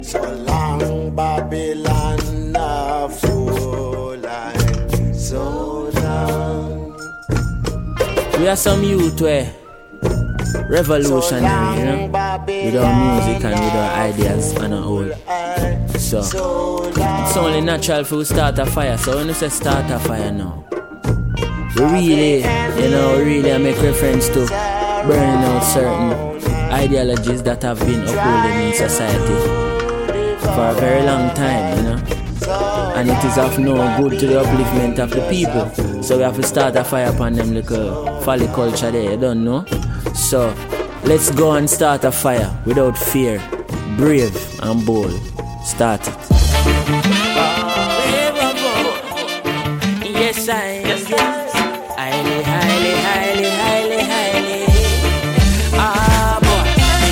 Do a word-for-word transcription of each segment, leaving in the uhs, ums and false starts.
So long Babylon a fool, like so long. We are some youth where revolutionary, you know, with our music and with our ideas and our whole. So it's only natural for we start a fire. So when you say start a fire now, we really, you know, really make reference to burning out certain ideologies that have been upholding in society for a very long time, you know. And it is of no good to the upliftment of the people. So we have to start a fire upon them little folly culture there, you don't know? So let's go and start a fire without fear, brave and bold. Start it. Yes, I yes, yes. Highly, highly, highly, highly, highly. Ah, boy,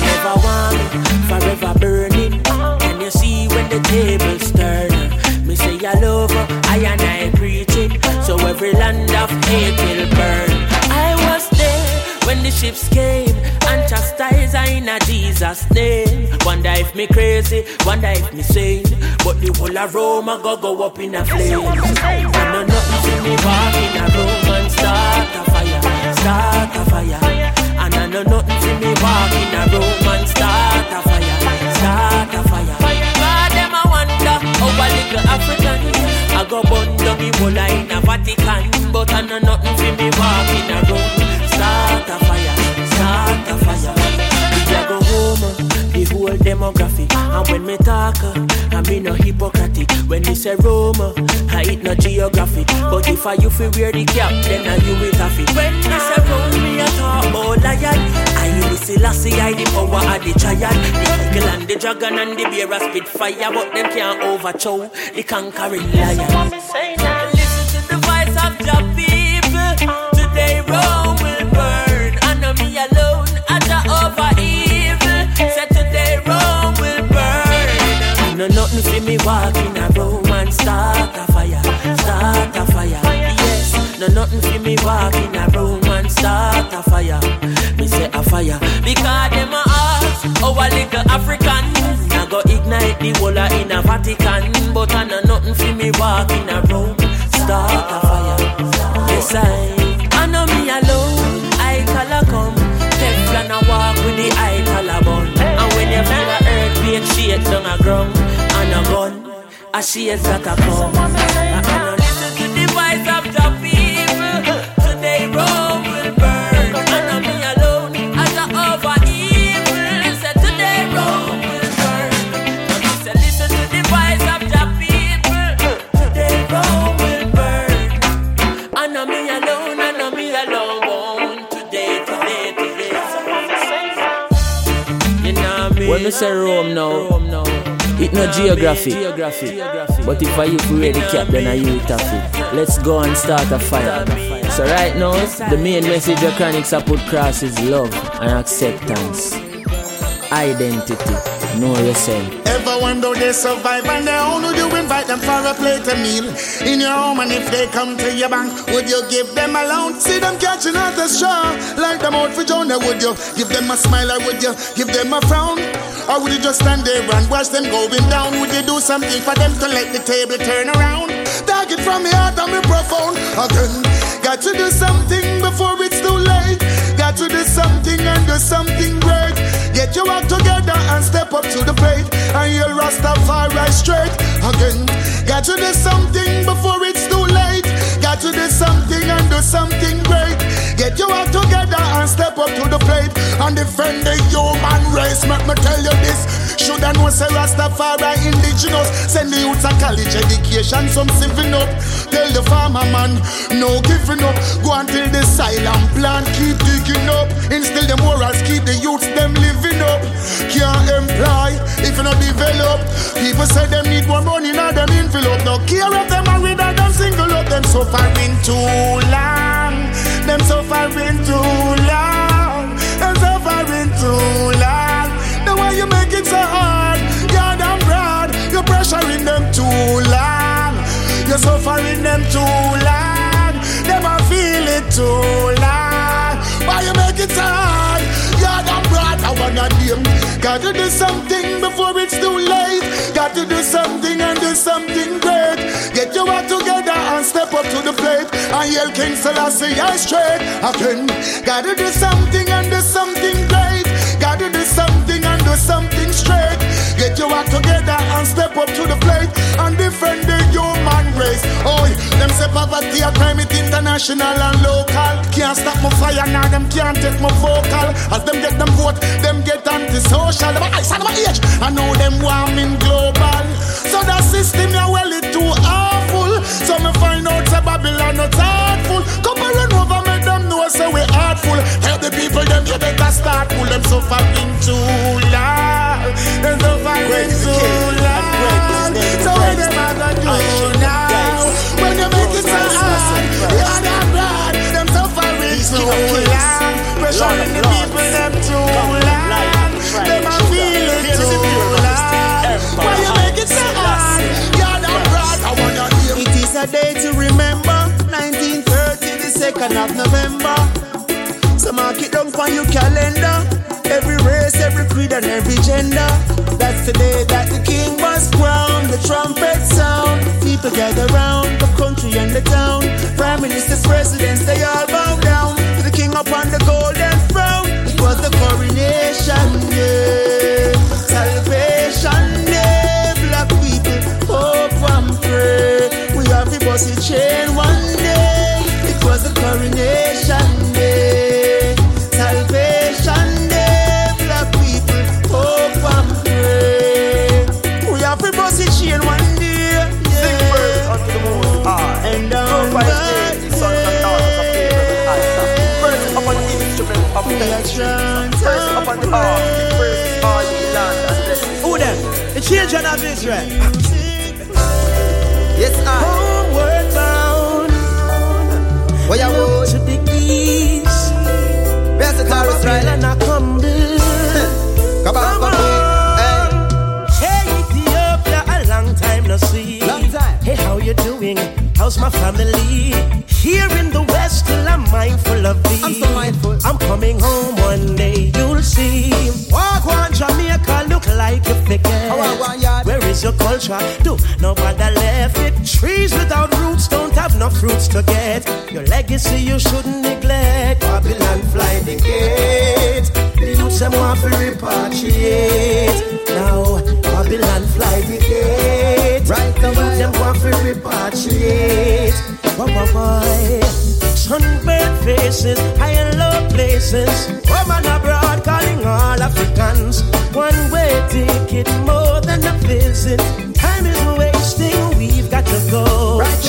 you never want me forever burning. And you see when the tables turn, me say I love her, I and I preaching. So every land of hate will burn. I was there when the ships came and chastise I in a Jesus name. Wonder if me crazy, wonder if me sane, but the whole of Rome a go go up in a flame. And no nothing to me walk in a room and start a fire, start a fire. And I know nothing to me walk in a room and start a fire, start a fire. God them a wonder how a little African I go burn down the whole in a Vatican, but I know nothing to me walk in a room. Start a fire, start a fire. We a go home, the whole demography. And when me talk, I mean no hypocritic. When me say Rome, I eat no geography. But if I you feel wear the cap, then I you will have it. When me say Rome, me a talk about lion. I will see Lassie, I the power of the giant. The eagle and the dragon and the bear a spit fire, but them can't overthrow the conquering lion. Listen to the voice of the people. Today Rome will burn, and not me alone, and the over evil. Said today Rome will burn. No nothing for me walk in a Rome and start a fire, start a fire. Yes, no nothing for me walk in a Rome and start a fire. Me say a fire because them a ask our little African. I go ignite the whole in a Vatican, but I know nothing for me walk in a Rome start a fire. Yes I. I know me alone, I call a come. Teflon a walk with the eye collar bun. And when you feel a earthquake, shake down a ground. And a gun, a shades that a come. I know listen to the voice of the people. Today Rome will burn. I know me alone, as a over evil. Say today Rome will burn. And me say listen to the voice of the people. Today Rome will burn. I know me alone, I know me alone. Today, today, today. You know me. When we say Rome now, it no geography. But if I you wear the cap, then I you it off it. Let's go and start a fire. So right now, the main message of Chronixx I put across is love and acceptance. Identity. Know yourself. Ever wonder they survive and they own? Would you invite them for a plate of meal in your home? And if they come to your bank, would you give them a loan? See them catching out the straw like them out for Jonah. Would you give them a smile or would you give them a frown? Or would you just stand there and watch them going down? Would you do something for them to let the table turn around? Target from me heart and me profound. Again, got to do something before it's too late. Got to do something and do something great. Get your act together and step up to the plate, and you'll Rastafari straight. Again, got to do something before it's too late. Got to do something and do something great. Get your act together and step up to the plate and defend the human race. Let me tell you this. Should I know say Rastafari indigenous? Send the youths a college education, some saving up. Tell the farmer man, no giving up. Go until the silent plant keep digging up. Instill the morals, keep the youths them living up. Can't employ if you not develop. People say them need more money, now them envelope. No care if them married or them single up. Them suffering too long. Them suffering too long. Them suffering too long. The way you make it so hard, you're damn proud. You're pressuring them too long. You're suffering them too long. Never feel it too long. Why you make it so hard? You're damn proud. I wanna name. Got to do something before it's too late. Got to do something and do something great. Get your act together and step up to the plate. And yell King Selassie, I straight again. Got to do something and do something great. Got to do something and do something straight. Get your act together and step up to the plate and defend the human race. Oh, them say poverty a crime, it international and local. Can't stop my fire now, them can't take my vocal. As them get them vote, them get antisocial. Them eyes on my age, I know them warming global. So that system ya well it too awful. So me find out say Babylon not thoughtful. Come and run over, make them know say we artful. Tell the people them you better start pull them suffering too long. Them suffering too long. So when them a go do now? When you make it so hard, you're not bad. Them suffering too long. Pressuring the people them too long. Them a feeling too long. When you make it so hard, you're not bad. I wanna hear. It is a day to remember. nineteen thirty, the second of November. So mark it down for your calendar. Every race, every creed and every gender. That's the day that the king was crowned. The trumpet sound. People gather round the country and the town. Prime ministers, presidents, they all bow down to the king upon the golden throne. It was the coronation day, salvation day. Black people hope and pray. We have the bossy chain one day. It was the coronation day, salvation day. Black people hope and pray. We have the bossy chain one day. Sing praise unto the Most High. And on by the sons and daughters of Abraham. Praise upon the instrument of thanksgiving. Praise upon the ark. Praise all ye land and blessings. who them? The children of Israel. Yes, I. Homeward bound. Where you go? To the east. Where's the car Israel? And I come there. Come on, come on. Hey, Ethiopia, a long time no see. Long time. Hey, how you doing? How's my family? Here in the West, till I'm mindful of thee. I'm so mindful. I'm coming home one day, you'll see. Walk on Jamaica, look like you forget. Oh, I want yard. Where is your culture? Do nobody left it? Trees without roots don't have no fruits to get. Your legacy you shouldn't neglect. Babylon fly the gate. The youths them want to repatriate. Now Babylon fly the gate. Right the away. youths them want to repatriate. Boy, boy, boy. Sunburned faces, high and low places. Woman abroad calling all Africans. One way ticket more than a visit. Time is wasting, we've got to go. Right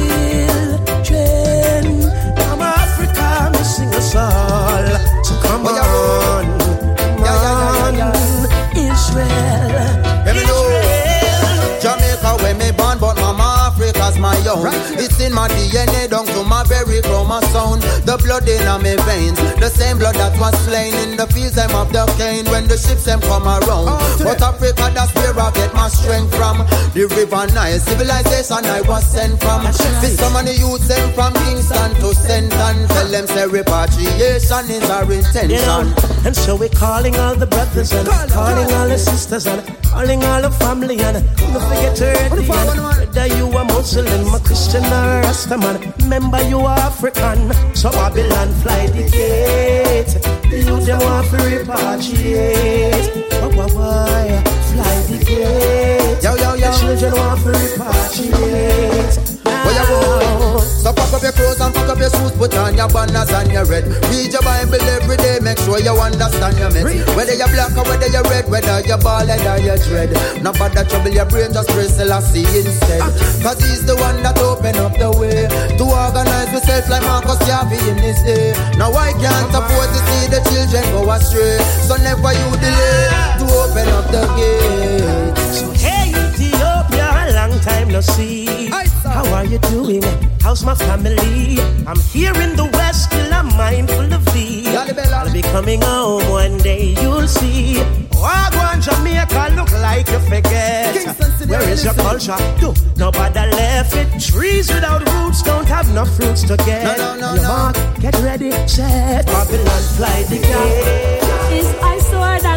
Children, come Africa, missing us all. So come Oh, on, come yeah, yeah, yeah, on, Israel, Let me know. Israel. Jamaica where me born, but mama Africa's my own. Right. It's in my D N A down to my very chromosome. The blood in my veins, the same blood that was slain in the fields them of the cane when the ships them come around. Oh, but Africa, that's where I get my strength from. The river Nile civilization I was sent from. This so many youths them from Kingston to Senton. Tell them say repatriation is our intention. You know, and so we're calling all the brothers and Call, calling call. all the sisters and calling all the family and don't forget to ready and whether you are Muslim, a Christian or a Rasta man, remember you are African. So Babylon fly the gate. The youth them want to repatriate. Why, why, why? Fly the gate. Yo, yo, yo. The children want to repatriate. Where you go? So pack up your clothes and pack up your shoes, put on your banners and your red. Read your Bible every day, make sure you understand your mess. Whether you're black or whether you're red, whether you're bald or you're dread. No bother trouble your brain, just praise Selassie instead. Cause he's the one that open up the way to organize yourself like Marcus Garvey in his day. Now I can't afford to see the children go astray, so never you delay to open up the gate. So hey Ethiopia, a long time no see. How are you doing? How's my family? I'm here in the West, still I'm mindful of thee. I'll be coming home one day, you'll see. Wagwan Jamaica, look like you forget. Where is your culture? Do nobody left it. Trees without roots don't have no fruits to get. No, no, no, Your no. mark, get ready, set. Babylon fly the gate. Is I sword and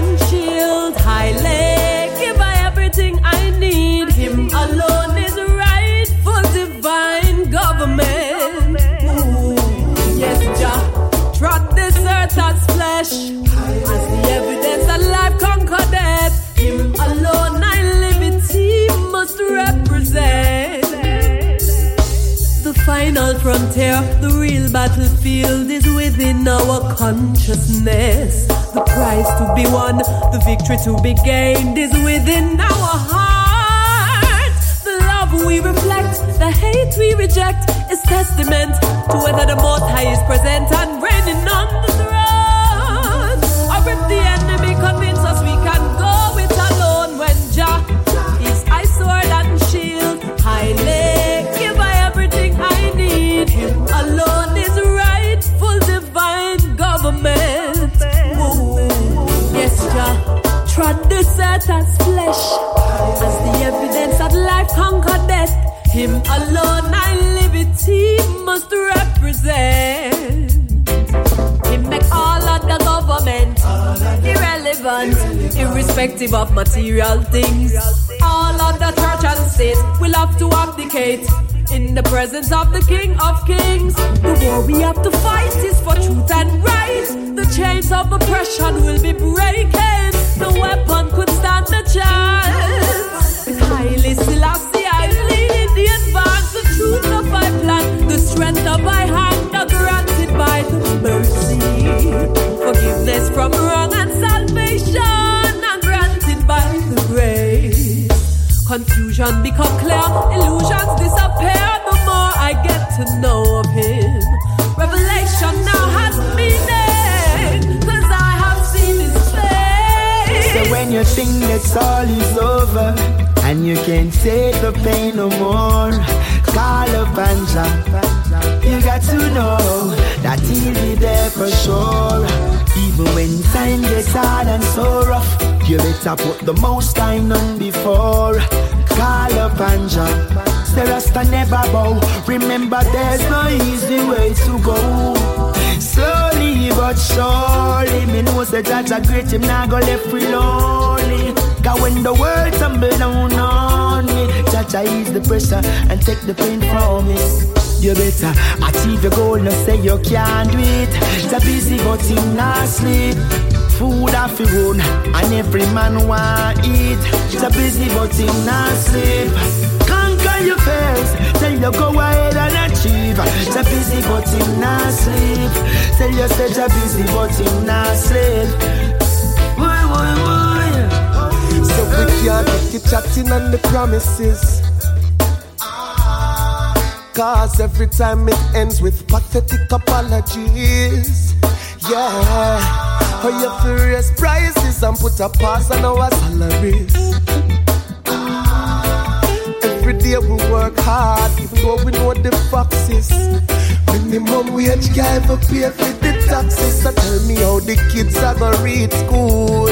and shield. Highly, give I everything I need. Him alone is rightful divine government. Ooh, yes, Jah trod this earth as flesh, as the evidence that life conquer death. Him alone I liberty must represent. The final frontier, the real battlefield is within our consciousness. The prize to be won, the victory to be gained is within our heart. The love we reflect, the hate we reject is testament to whether the Most High is present and reigning on the throne. Or if the enemy convince us we can go it alone, when Jah is I sword and shield. Highly give I everything I need. Him alone is rightful divine government. Ooh. Yes, Jah trod this earth as flesh, as the evidence that life conquer death. Him alone I liberty must represent. Him make all of the government irrelevant, irrespective of material things. All of the church and state will have to abdicate in the presence of the King of Kings. The war we have to fight is for truth and right. The chains of oppression will be breaking. The weapon could stand the chance. With highly Selassie I lead the advance. The truth of my plan, the strength of my hand are granted by the mercy. Forgiveness from wrong and salvation are granted by the grace. Confusion become clear, illusions disappear the more I get to know of him. Revelation now has meaning, cause I have seen his face. So when you think that's all is over and you can't take the pain no more, call up and Jah. You got to know that he'll be there for sure. Even when time gets hard and so rough, you better put the most time on before. Call up and Jah. Say Rasta never bow. Remember there's no easy way to go. Slowly but surely, me know say Jah great, him nah go left free lonely. Cause when the world tumble down on me, Jah ease the pressure and take the pain from me. You better achieve your goal, no say you can't do it. Jah busy but him not sleep. Food off your own, and every man want eat. Jah busy but him not sleep. Conquer your fears, tell you go ahead and achieve. Jah busy but him not sleep. Tell you say Jah busy but him not sleep. Why, why, why? So we can't keep chatting on the promises, cause every time it ends with pathetic apologies. Yeah, how you have to raise prices and put a pause on our salaries. Every day we work hard, even though we know the foxes. Minimum wage can't even pay for the taxes. So tell me how the kids are gonna read school.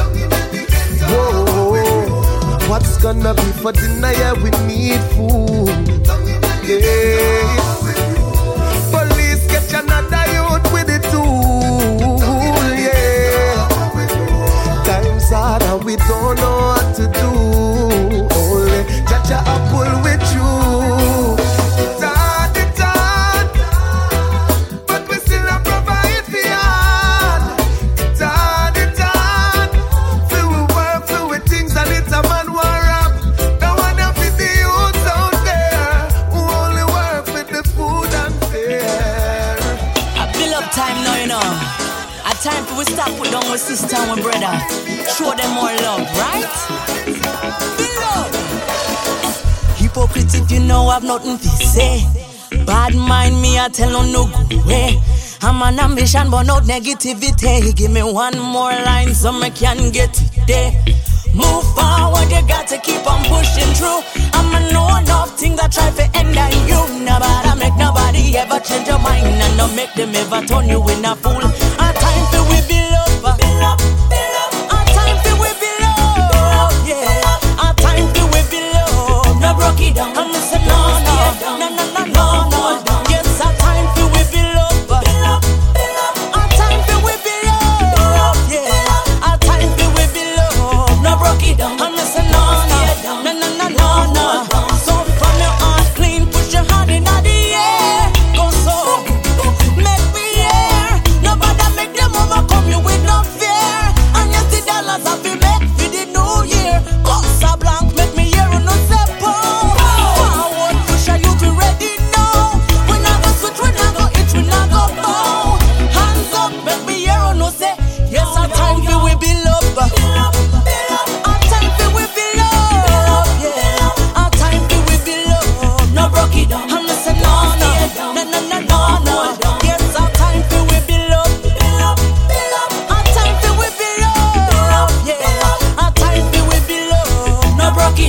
Whoa, what's gonna be for dinner? Yeah, we need food. Yeah. Police get another youth with the tool. Yeah. Times hard and we don't know what to do. Only Jaja a pull with you. It's hard, it's hard, but we still a provide for you. It's hard, it's hard, so we work through with things and it's a man war up. Don't wanna be the youth out there who only work with the food and fare. I build up time now, you know. A time for we stop with down with sister and with brother. Show them more love, right? Build up. Hypocrite if you know I've nothing to say. Bad mind me, I tell no no good way. I'm an ambition but not negativity. Give me one more line so I can get it there. Move forward, you got to keep on pushing through. I'm a know enough things I try to end on you. Nobody make nobody ever change your mind, and not make them ever turn you in a fool. A time for we build up, build up, build up. A time for we build up, yeah. A time for we build up. No broke it down, I'm saying no, no, no, no, no, no, no. Yes, a time for we build up, build up, build up. A time for we build up, yeah. A time for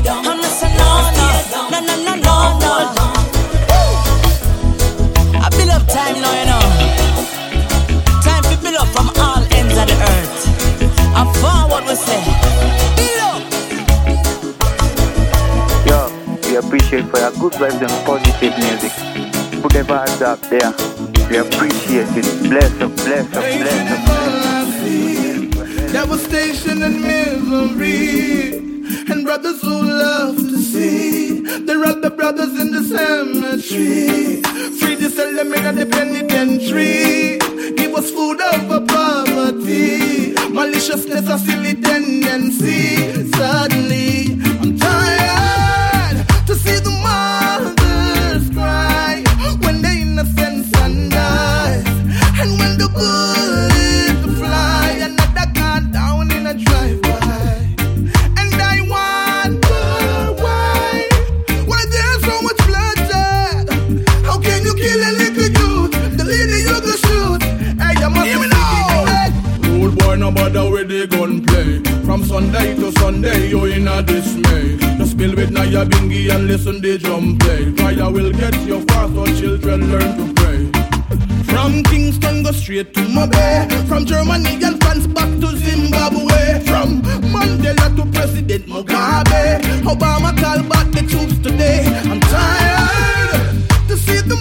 you down. I'm not saying no, no, no, no, no, no, no. I build up time now, you know. Time to build up from all ends of the earth. I forward we say, build up. Yo, we appreciate for your good vibes and positive music. Put the vibes up there. We appreciate it. Bless up, bless up, bless up. Devastation and misery, and brothers who love to see the other brothers in the cemetery. Free to sell them in the penitentiary. Give us food over poverty. Maliciousness a silly tendency. Suddenly, I'm tired to see the mothers cry when the innocence dies, and when the bullets fly, another gun down in a drive-by. And I wonder why, why there's so much bloodshed. How can you kill a little youth? The leader you go shoot. Hey, you must hear me now. Old boy, no bother with the gunplay. From Sunday to Sunday, you in a dismay. Just spill with Naya Bingy and listen the drum play. Fire will get you fast, so children learn to pray. From Kingston go straight to Mobay. From Germany and France back to Zimbabwe. From Mandela to President Mugabe. Obama call back the troops today. I'm tired to see the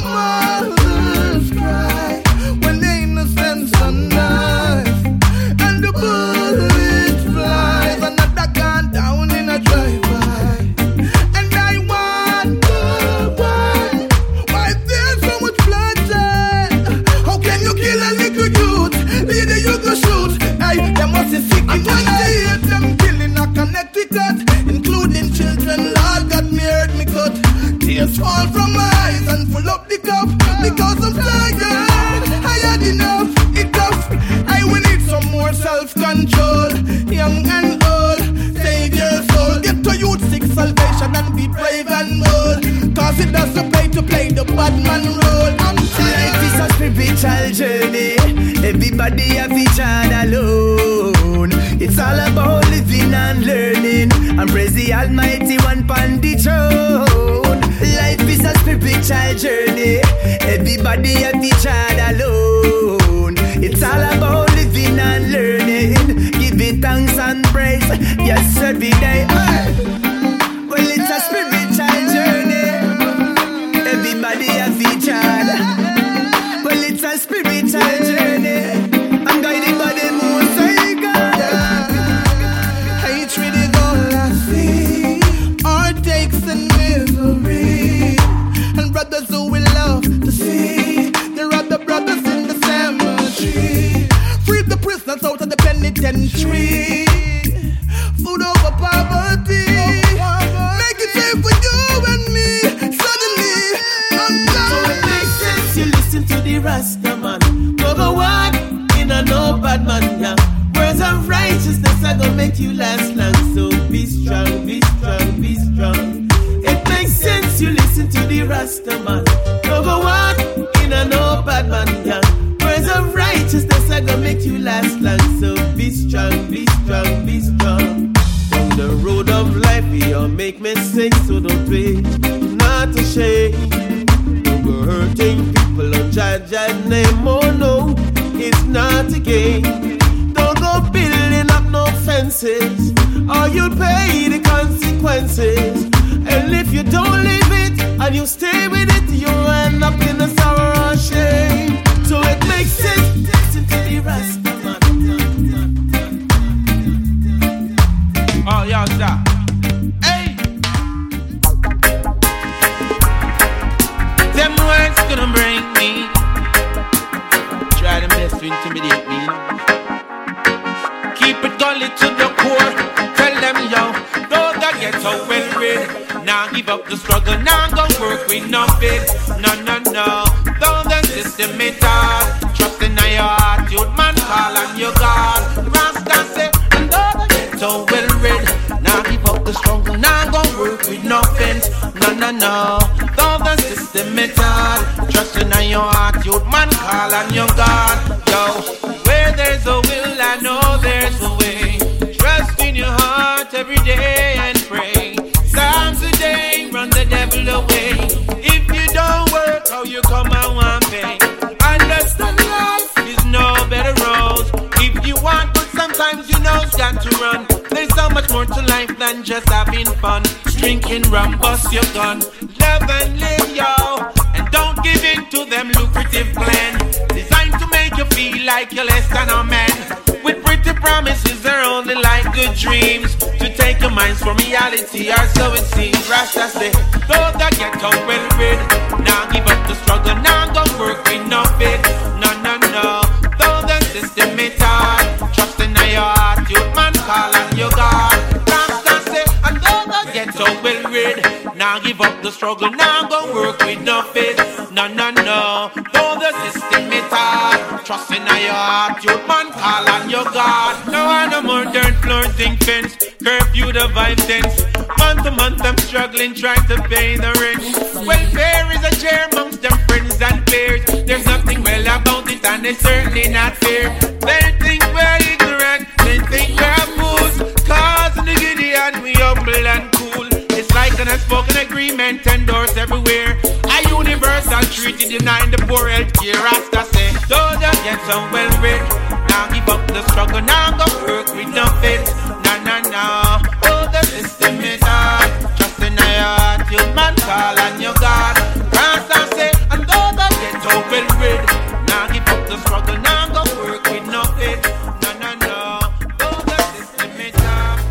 mothers cry when the innocence dies, and the bullets fly, another gun down in a drive-by. And I wonder why, why there's so much bloodshed. How can you kill a little youth? Leader you go shoot. Hey, they must be sick. And when I hear them killing a Connecticut, including children, Lord God, me hurt me cut. Tears fall from my eyes and full up the cup, because I'm tired. I had enough, it tough. I will need some more self-control. Young and old, save your soul. Get to youth, seek salvation and be brave and bold, cause it doesn't pay to play the bad man role. I'm tired. Life is a spiritual journey. Everybody have each other alone. It's all about living and learning, and praise the Almighty One upon the throne. Life is a spiritual journey. Everybody have each other alone. It's all about living and learning, giving thanks and praise. Yes, every day. Hey. Well, it's a spiritual journey. Everybody have each other. Well, it's a spiritual journey. I'm guided by the Most High God. Hatred is all I see. Heartaches and misery, and brothers who will love to see there are the brothers in the cemetery. Free the prisoners out of the penitentiary. Food over poverty. Make it safe for you and me. Suddenly, I'm down. So it makes sense you listen to the Rasta man. Go go walk in a no bad man, yeah. Words of righteousness are gonna make you last long. So be strong, be strong, be strong. It makes sense you listen to the Rasta man. Go go walk in a no bad man, yeah. Words of righteousness are gonna make you last long. So be strong, be strong, be strong. On the road of life we all make mistakes, so don't be not ashamed. Don't go hurting people on Jaja's name, oh no, it's not a game. Don't go building up no fences, or you'll pay the consequences. And if you don't leave it and you stay with it, you'll end up in a sorrow or shame. So it makes sense, listen to the Rasta man. Oh, y'all stop. Hey! Them words gonna break me. Try to mess to intimidate me. Keep it gully to the core. Tell them, yo, don't get so well read. Now give up the struggle, now go work with nothing. No, no, no. Don't the system it all. Trust in your heart, you'd man call on your God. Rasta say, and don't get so well read. Now give up the struggle, now go work with nothing. No, no, no. Don't the system it all. Trust in your heart, you'd man call on your God. Yo, where there's a will, I know there's a way. Trust in your heart every day and pray. more to life than just having fun. Drinking rum, bust your gun. Love and live, yo. And don't give in to them lucrative plan. Designed to make you feel like you're less than a man. With pretty promises, they're only like good dreams. To take your minds from reality, or so it seems. Rasta say, those that get out well rid. Now give up the struggle, now go work with no fit. No, no, no. Though the system is hard, trust in your heart, you man call on your God. Rasta say, and those that get out well rid. Now give up the struggle, now go work with no fit. No, no, no. Though the system is hard, trust in your heart, you man call on your God. No one no more dirt floor zinc fence. Curfew the vibe tense. Month to month I'm struggling trying to pay the rent. Welfare is a share amongst them friends and peers. There's nothing well about it and it's certainly not fair. They think we're ignorant, they think we're fools. Cause in the Gideon we humble and cool. It's like an unspoken agreement endorsed everywhere. A universal treaty denying the poor health care. Rasta say, don't just get some well read. Now give up the struggle, now go work with no fit. No, no, no. Oh, the system is hard. Trust in your heart, you man call on your God. Rasta say, and don't just get so well read. Now give up the struggle, now go work with no fit. No, no, no. Oh, the system is hard.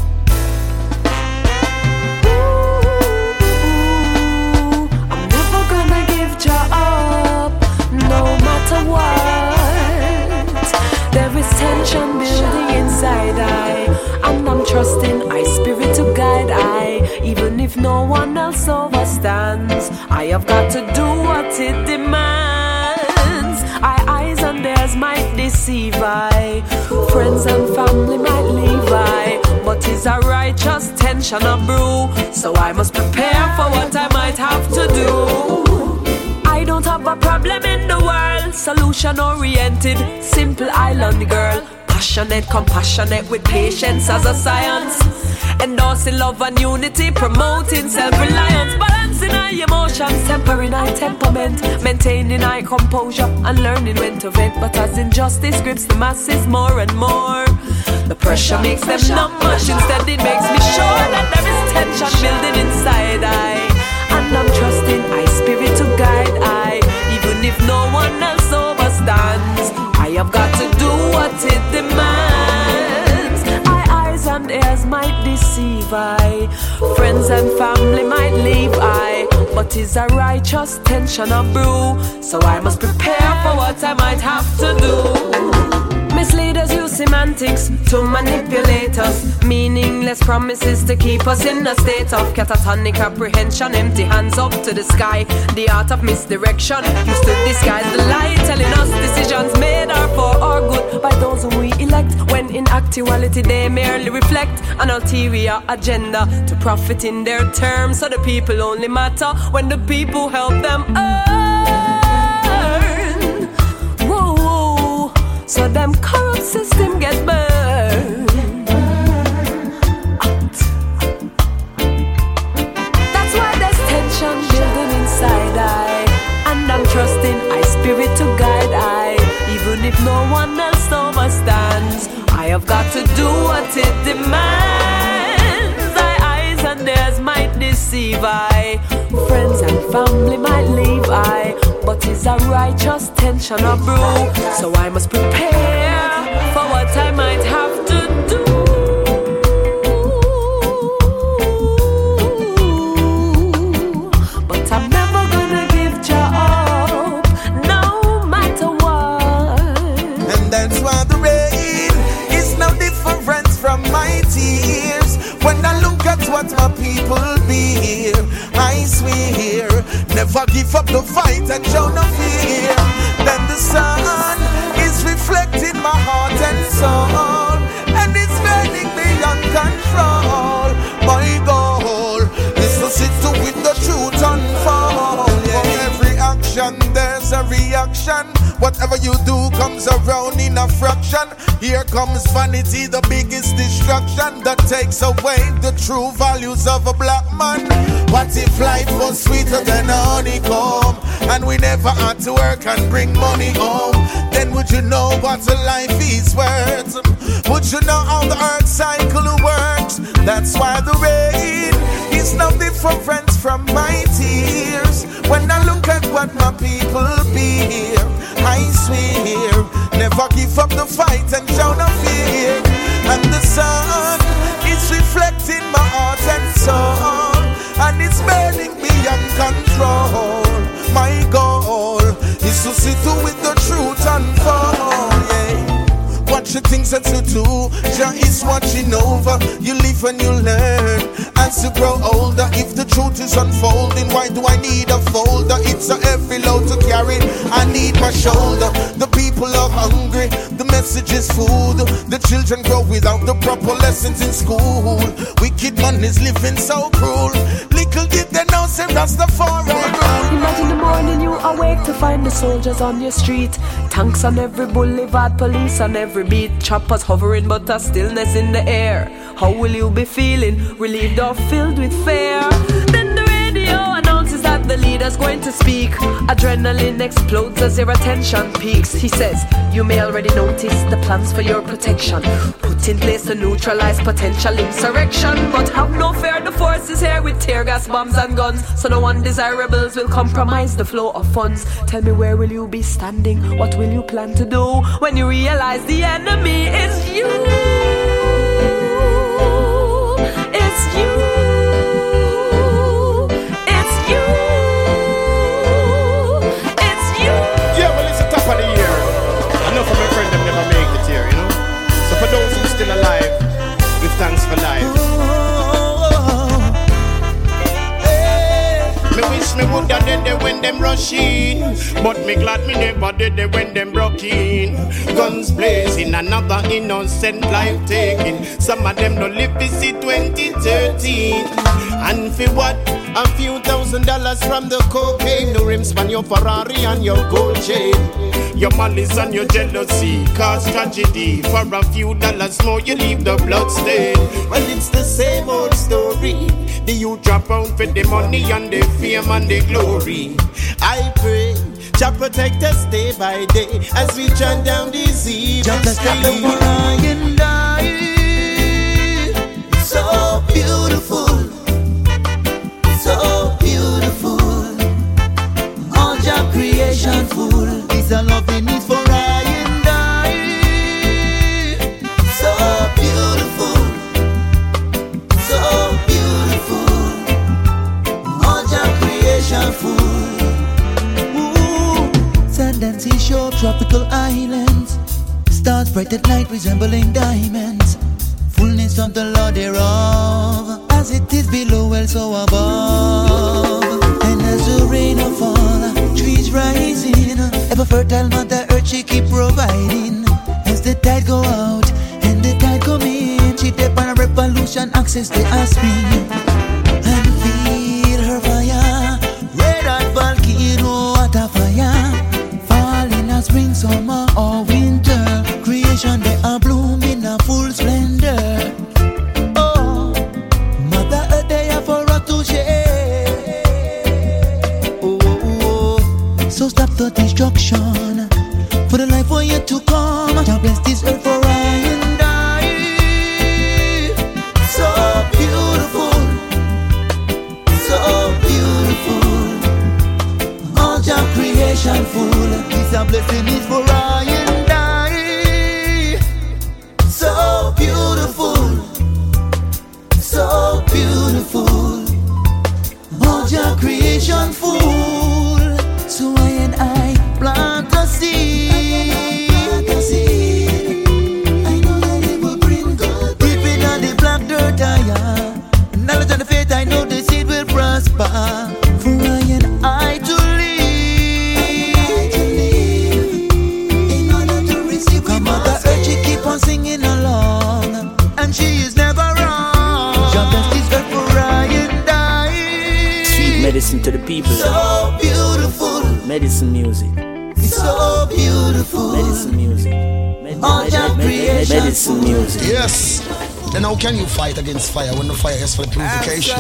I'm never gonna give ya up, no matter what. There is tension building inside I, and I'm trusting I spirit to guide I. Even if no one else overstands, I have got to do what it demands. I eyes and theirs might deceive I, friends and family might leave I, but is a righteous tension a brew, so I must prepare for what I might have to do. I don't have a problem in the world, solution oriented, simple island girl. Passionate, compassionate with patience as a science. Endorsing love and unity, promoting self-reliance. Balancing our emotions, tempering our temperament. Maintaining our composure and learning when to vent. But as injustice grips the masses more and more, the pressure makes them not much. Instead it makes me sure that there is tension building inside I. And I'm trusting I spirit to guide I. Even if no one else overstands, I have got to do what it demands. I eyes and ears might deceive I, friends and family might leave I, but is a righteous tension a brew, so I must prepare for what I might have to do. Misleaders use semantics to manipulate us, meaningless promises to keep us in a state of catatonic apprehension. Empty hands up to the sky, the art of misdirection used to disguise the light, telling us decisions made are for our good by those whom we elect, when in actuality they merely reflect an ulterior agenda to profit in their terms. So the people only matter when the people help them earn. Whoa, so them corrupt system get burned. That's why there's tension building inside I, and I'm trusting I spirit to guide I. Even if no one else overstands, I have got to do what it demands. I eyes and theirs might deceive I, friends and family might leave I, but is a righteous tension a brew, so I must prepare for what I might have to do. But I'm never gonna give ya up, no matter what. And that's why the rain is no different from my tears. When I look at what my people bear, I swear, never give up the fight and show no fear. Then the sun is reflecting my heart and soul, and it's burning beyond control. My goal is to sit to win the truth unfold. For every action there's a reaction. Whatever you do comes around in a fraction. Here comes vanity, the biggest destruction that takes away the true values of a black man. What if life was sweeter than a honeycomb, and we never had to work and bring money home? Then would you know what a life is worth? Would you know how the earth cycle works? That's why the rain is no different from my tears. When I look at what my people bear, I swear, never give up the fight and show no fear. And the sun is reflecting my heart and soul, and it's burning beyond control. My goal is to see through with the truth unfold, yeah. Watch the things that you do, Jah is watching over. You live and you learn as you grow older. If the truth is unfolding, why do I need a folder? It's a heavy load to carry, I need my shoulder. The people are hungry, the message is food. The children grow without the proper lessons in school. Wicked man is living so cruel. Little did they know, say Rastafari rule. Imagine the morning you awake to find the soldiers on your street. Tanks on every boulevard, police on every beat. Choppers hovering but a stillness in the air. How will you be feeling? Relieved or filled with fear? Then the radio announces that the leader's going to speak. Adrenaline explodes as your attention peaks. He says, you may already notice the plans for your protection, put in place to neutralize potential insurrection. But have no fear, the force is here with tear gas, bombs and guns. So no undesirables will compromise the flow of funds. Tell me, where will you be standing? What will you plan to do when you realize the enemy is you? It's you. It's you. It's you. Yeah, well, it's the top of the year. I know for my friend them never make it here, you know. So for those who are still alive, give thanks for life. Me wish me woulda dead there when them rush in, but me glad me never dead there when them broke in. Guns blazing, another innocent life taking. Some of them no live to see twenty thirteen. And for what? A few thousand dollars from the cocaine. No rims on your Ferrari and your gold chain. Your malice and your jealousy cause tragedy. For a few dollars more you leave the blood stain. Well, it's the same old story. The youth drop out for the money and the fame and the glory. I pray Jah protect us day by day as we turn down these evil streets. And I, so beautiful, so beautiful. All Jah creation full. This a loving is for I and I. So beautiful, so beautiful. All Jah creation full. Ooh, sand and seashore, tropical islands. Stars bright at night resembling diamonds. Fullness of the Lord thereof. As it is below, well so above. And as the rain will fall, trees rising. Ever fertile Mother Earth she keep providing. As the tide go out and the tide come in, she take on a revolution, access the spring. And feel her fire, red hot volcano, water fire. Fall in a spring, summer or winter, creation they are bloom in a full splendor. Oh, Mother Earth they are for us to share. Oh, oh, oh. So stop the destruction, for the life for yet to come. Jah bless this earth for I and I. So beautiful, so beautiful. All Jah creation full. This a blessing is for I and I. So beautiful, so beautiful. All Jah creation full. So I and I plant a seed. Plant a seed. I know that it will bring good. Deep in the black dirt I am. Knowledge and the faith, I know the seed will prosper. For I and I to live. I to live. In order to receive. Come Mother Earth, she keep on singing along, and she is never wrong. Jah bless this earth for I and I. Sweet medicine to the people. So beautiful. Medicine music. It's so beautiful. Medicine music. Med- All med- Jah med- med- creation. medicine music. Yes. Then how can you fight against fire when the fire is for purification?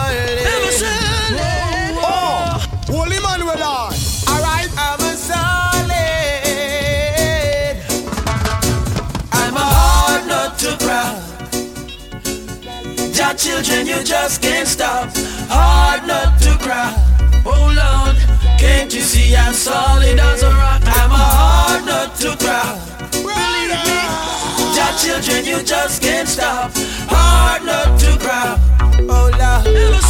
Oh, Holy Manuel on. Alright, I'm a solid. I'm a hard nut to crack. children, you just can't stop. Hard not to cry. Oh Lord, can't you see I'm solid as a rock? I'm a hard nut to cry. Believe me, your children, you just can't stop. Hard nut to cry. Oh Lord,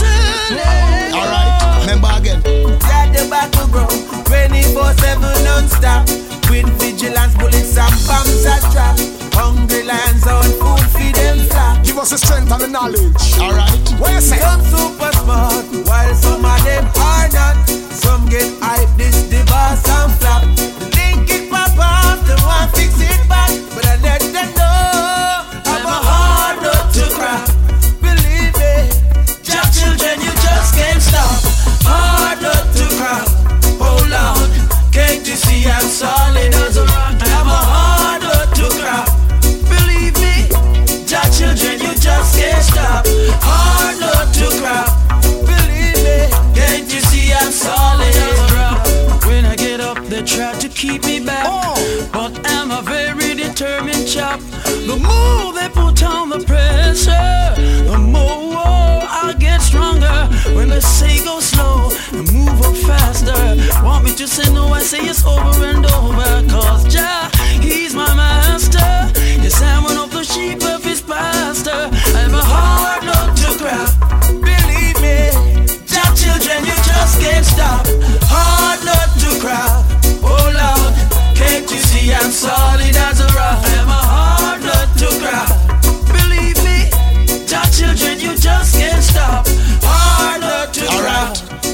alright, remember again. Got the battle grow twenty-four seven non-stop. With vigilance, bullets and bombs that drop. Hungry lions on food, feed them flat. Give us the strength and the knowledge. Alright, what you say? Some super smart, while some of them are not. Some get hype, this the boss and flop. Link it pop off, the one fix it back. But I let them know I'm a hard nut to crack. Believe me, your children, you just can't stop. Hard nut to crack. Oh Lord, can't you see I'm solid as a rock? I'm a hard nut to crack. Believe me, your children, you just can't stop. Hard nut to crack. Believe me, can't you see I'm solid as a rock? When I get up, they try to keep me back, oh. But I'm a very determined chap. The more they put on the pressure, the more I get stronger. When they say go slow and move up faster, want me to say no, I say yes over and over. Cause Jah, he's my master. Yes, I'm one of the sheep of his pastor. I'm a hard nut to crack. Believe me, Jah children, you just can't stop. Hard nut to crack. Oh Lord, can't you see I'm solid as a rock? I'm a hard nut to crack. Believe me, Jah children, you just can't stop. Hard nut to crack.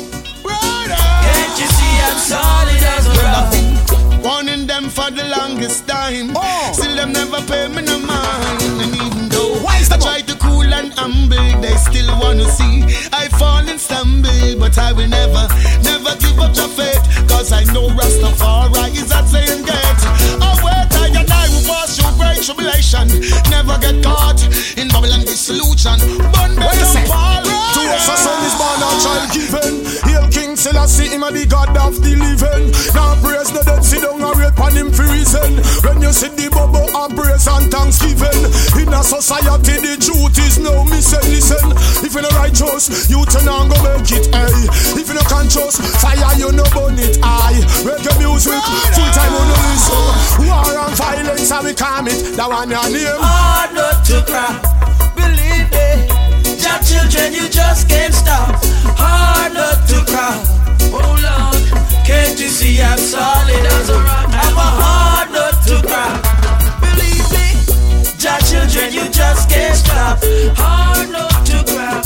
Can't you see I'm solid as a rock? Warning them for the longest time. Oh. Still them never pay me no mind. And even though I try to cool and humble, they still wanna see I fall and stumble. But I will never, never give up your faith. Cause I know Rastafari is that same gate. Oh wait, I and I will pass through great tribulation. Never get caught in Babylon dissolution. Burn them and fall. To us a son is born and child given. Hail King Selassie, him a the God of the living. Now praise the dead, sit down and wait on him for reason. When you see the bubble and praise and thanksgiving. In a society the truth is no missing. Listen, if you no righteous, you turn and go make it, hey. If you no conscious, fire you no burn it, aye. Reggae music, full time on the listen. War and violence, how we calm it, that one your name. Hard nut to crack, believe me. Your children, you just can't stop. Hard nut to crack. Oh Lord, can't you see I'm solid as a rock? I'm a hard nut to crack. Believe me, your children, you just can't stop. Hard nut to crack.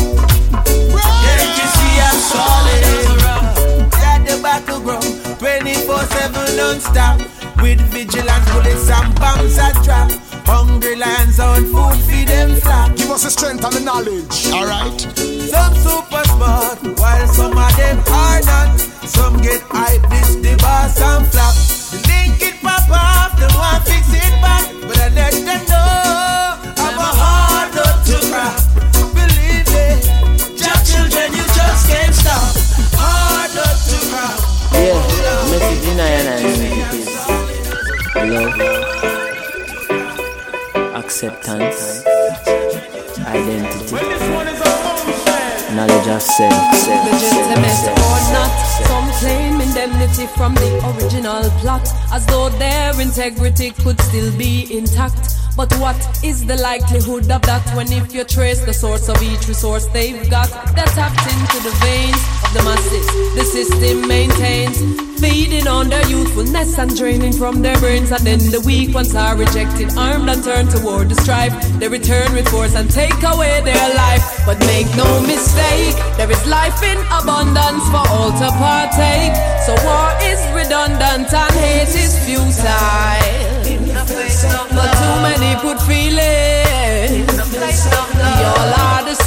Can't you see I'm solid as a rock? Let the battle grow twenty-four seven non-stop. With vigilance, bullets and bombs that drop. Hungry lions on food, feed them flat. Give us the strength and the knowledge. Alright. Some super smart, while some of them are not. Some get hype, this the boss and flop. The link it pop off, the one fix it back. But I let them know I'm a hard nut to crack. Believe me, your children, you just can't stop. Hard nut to crack. Yeah, message in I love, acceptance, identity, knowledge of self. Legitimate or not, some claim indemnity from the original plot, as though their integrity could still be intact. But what is the likelihood of that when if you trace the source of each resource they've got? They're tapped into the veins of the masses the system maintains, feeding on their youthfulness and draining from their brains. And then the weak ones are rejected, armed and turned toward the strife. They return with force and take away their life. But make no mistake, there is life in abundance for all to partake. So war is redundant and hate is futile. But too many put feelings. We all are the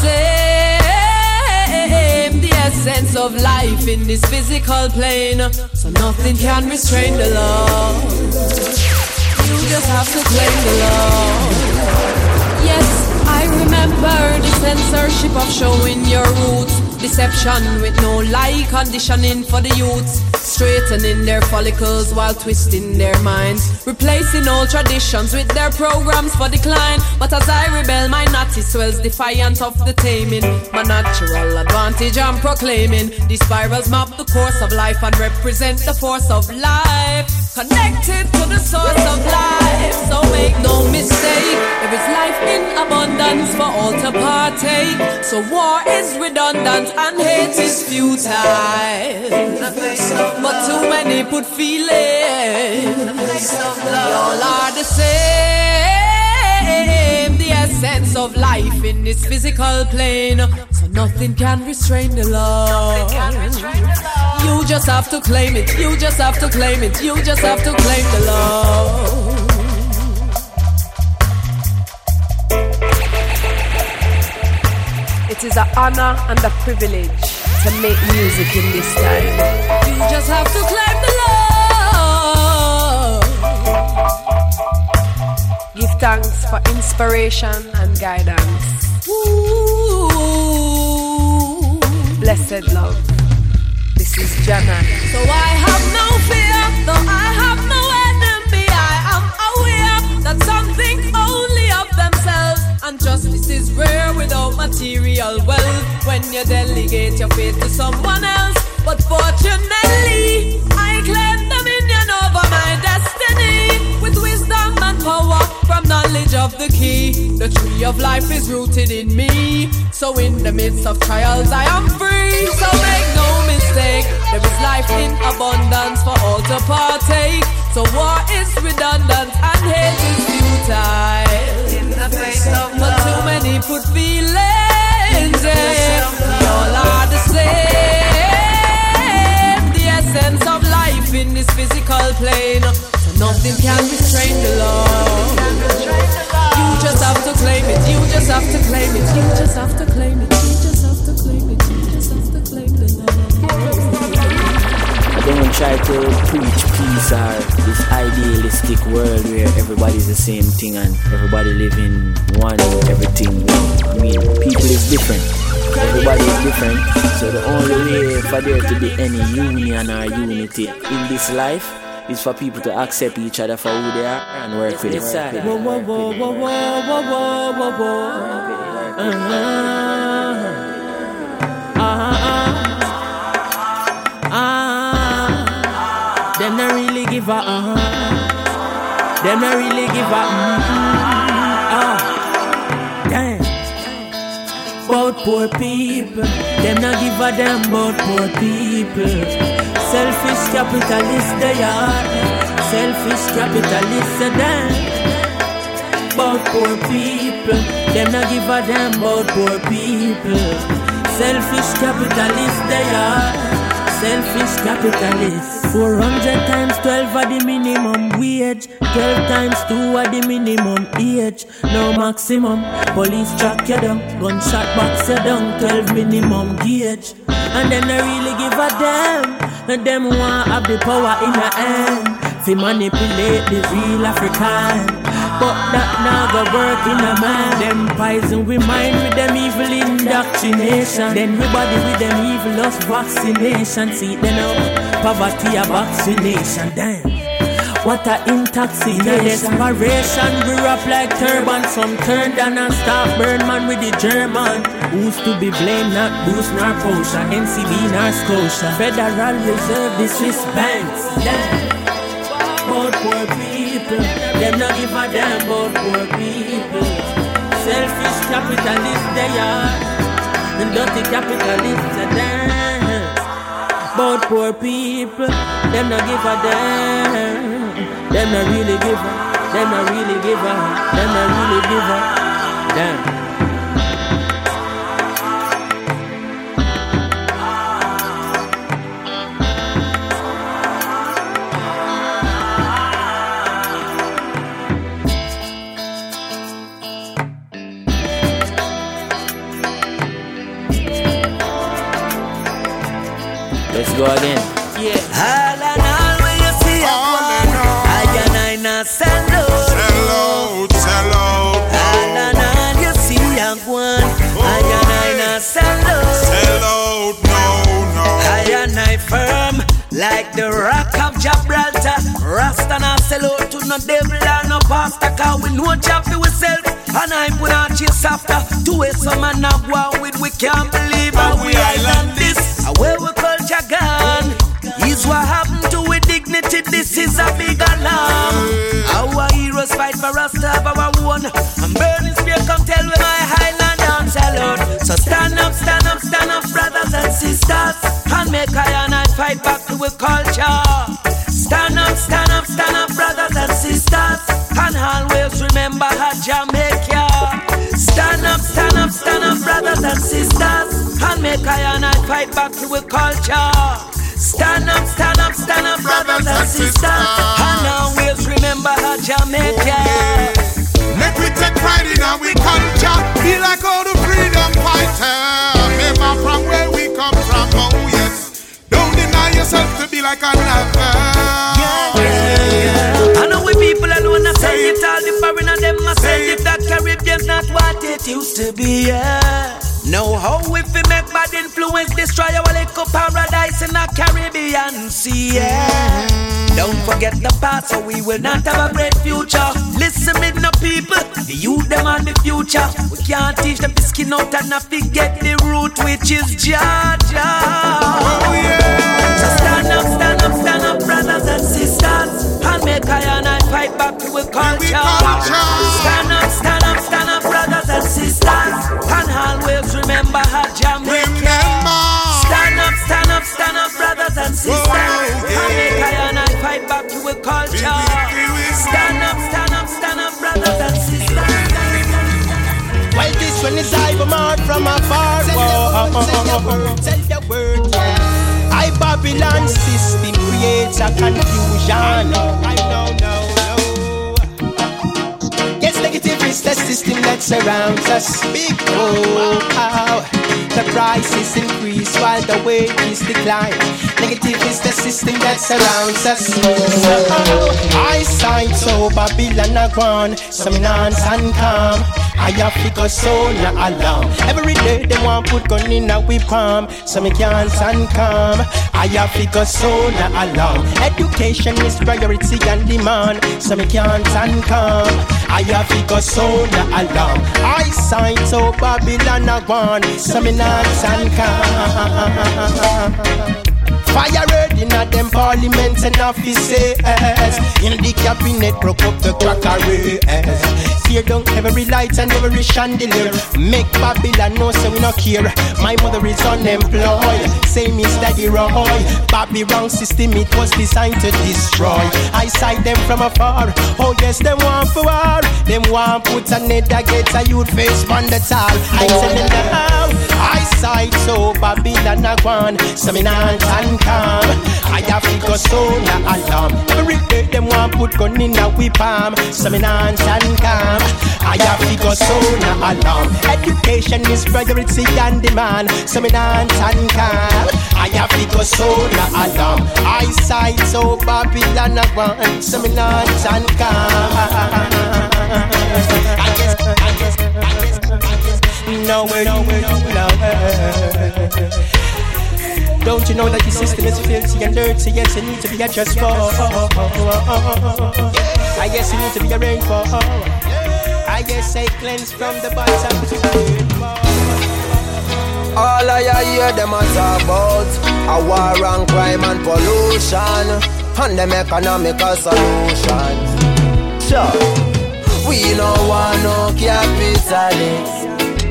same. The essence of life in this physical plane. So nothing can restrain the love. You just have to claim the love. Yes, I remember the censorship of showing your roots. Deception with no lie, conditioning for the youths, straightening their follicles while twisting their minds, replacing old traditions with their programs for decline. But as I rebel, my natty swells defiant of the taming. My natural advantage I'm proclaiming. These spirals map the course of life and represent the force of life, connected to the source of life. So make no mistake, there is life in abundance for all to partake. So war is redundant and hate is futile, but too many put feeling. We all are the same, the essence of life in this physical plane. So nothing can restrain the love. You just have to claim it, you just have to claim it, you just have to claim the love. It is an honor and a privilege to make music in this time. You just have to claim the love. Give thanks for inspiration and guidance. Ooh, blessed love. This is Jana. So I have no fear, though I have no enemy. I am aware that some think only of themselves, and justice is rare without material wealth. When you delegate your fate to someone else, but fortunately, I claim dominion over my destiny with wisdom and power from knowledge of the key. The tree of life is rooted in me, so in the midst of trials I am free. So make no mistake, there is life in abundance for all to partake. So war is redundant and hate is futile. In the face of love, but too many put feelings in. We all are the same, the essence of life in this physical plane. So nothing can restrain the love. You just have to claim it, you just have to claim it, you just have to claim it, you just have to claim it, you just have to claim the love. Don't try to preach peace or this idealistic world where everybody's the same thing and everybody living one, everything one. I mean, people is different. Everybody is different. So the only way for there to be any union or unity in this life is for people to accept each other for who they are and work with it. Whoa, whoa, whoa, whoa, whoa, whoa, whoa, whoa. Uh-huh. Uh-huh. Uh-huh. Them not really give a uh-huh. Them not really give a mm-hmm. Ah. Damn. About poor people. Them not give a damn about poor people. Selfish capitalists they are. Selfish capitalists are damn. About poor people. Them not give a damn about poor people. Selfish capitalists they are. Selfish capitalists. Four hundred times twelve are the minimum wage. Twelve times two are the minimum age. No maximum. Police track you down. Gunshot box you down. Twelve minimum gauge. And them they really give a damn. And them want have the power in their hand. Fi manipulate the real African. But that now go work in a man. Them poison we mind with them evil indoctrination. Then we body with them evil lost vaccination. See them now, poverty a vaccination. Damn, what a intoxication. Desperation, we rap like turban. Some turn down and start burn man with the German. Who's to be blamed? Not Boost nor Porsche, N C B nor Scotia. Federal Reserve, the Swiss banks. Damn. About poor people, them not give a damn about poor people. Selfish capitalists they are, and dirty capitalists are damn. About poor people, them not give a damn. Them not really give a, them not really give a, them not really give a damn. Let's go again. Yeah. All and all when you see a one, I and I not sell out. Sell out, sell out. All and all you see a one, I and I not sell out. Sell out, like the rock of Gibraltar. Rasta not sell out to no devil or no pastor, cause we know job for ourselves. And I put on chase after two ways some man not go on with. We can't believe how we island this. Where we culture gone is what happened to with dignity. This is a big alarm. Our heroes fight for us to have our own. And burning spear come tell me my highland dance alone. So stand up, stand up, stand up, brothers and sisters, and make iron and fight back to our culture. Stand up, stand up, stand up, brothers and sisters, and always remember how Jamaica. Stand up, stand up, stand up, brothers and sisters, and make iron and fight back to our culture. Stand up, stand up, stand up, brothers and sisters, and always remember how Jamaica. Make we take pride in our culture, be like all the freedom fighters. Remember from where we come from, oh yes. Don't deny yourself to be like another. Yeah, yeah, yeah. I know we people alone are saying it all the foreigner them must say if that Caribbean's not what it used to be, yeah. Know how if we make bad influence destroy our little paradise in the Caribbean Sea, yeah. Don't forget the past, so we will not have a great future. Listen, me no people, the youth them are the future. We can't teach them to skin out and not forget the root, which is Georgia. Oh yeah. So stand up, stand up, stand up, brothers and sisters, and make iron and fight back to our culture. Stand up, stand up, stand up, brothers and sisters, and always remember how Jamaica. Stand up, stand up, stand up, brothers and sisters, and make iron and fight back to our culture. Stand up, stand up, stand up, brothers and sisters. Well, this one is Ivermart from afar. Tell your word, yeah. I Babylon system creates a confusion. I know, I know, no, no. Yes, negative is the system that surrounds us. Big oh, oh. The prices increase while the wages decline. Negative is the system that surrounds us. Oh, eyesight so Babylon a gone, dominance and calm. I have to go so na alarm. Every day they want put gun in a whip palm, so me can't stand calm. I have to go so na alarm. Education is priority and demand, so me can't stand calm. I have to go so na alarm. Eyesight so Babylon a gone, so me not stand calm. Fire red in a them parliaments and offices. In the cabinet broke up the crackery. Tear down every light and every chandelier. Make Babylon know so we not care. My mother is unemployed, same is Daddy Roy. Babylon wrong system, it was designed to destroy. I sight them from afar. Oh yes, them want for war. Them want put a net that gets a youth face on the tall. I tell them now, I sight so Babylon a gone, so me not and calm. I have to go so na alarm. Every day them want put gun in a whip palm, so me not and calm. I have to go so na alarm. Education is priority and demand, so me not and calm. I have to go so na alarm. Eyesight so Babylon a gone, so me not and calm. I guess, I guess, I guess, I guess. No way, no way, no way. Don't you know that the system is filthy and dirty? Yes, you need to be adjusted for. I guess you need to be arranged for. I guess I cleanse from the bottom to the top. All I hear them a talk about a war and crime and pollution and them economical solutions. Sure, we no want no capitalists.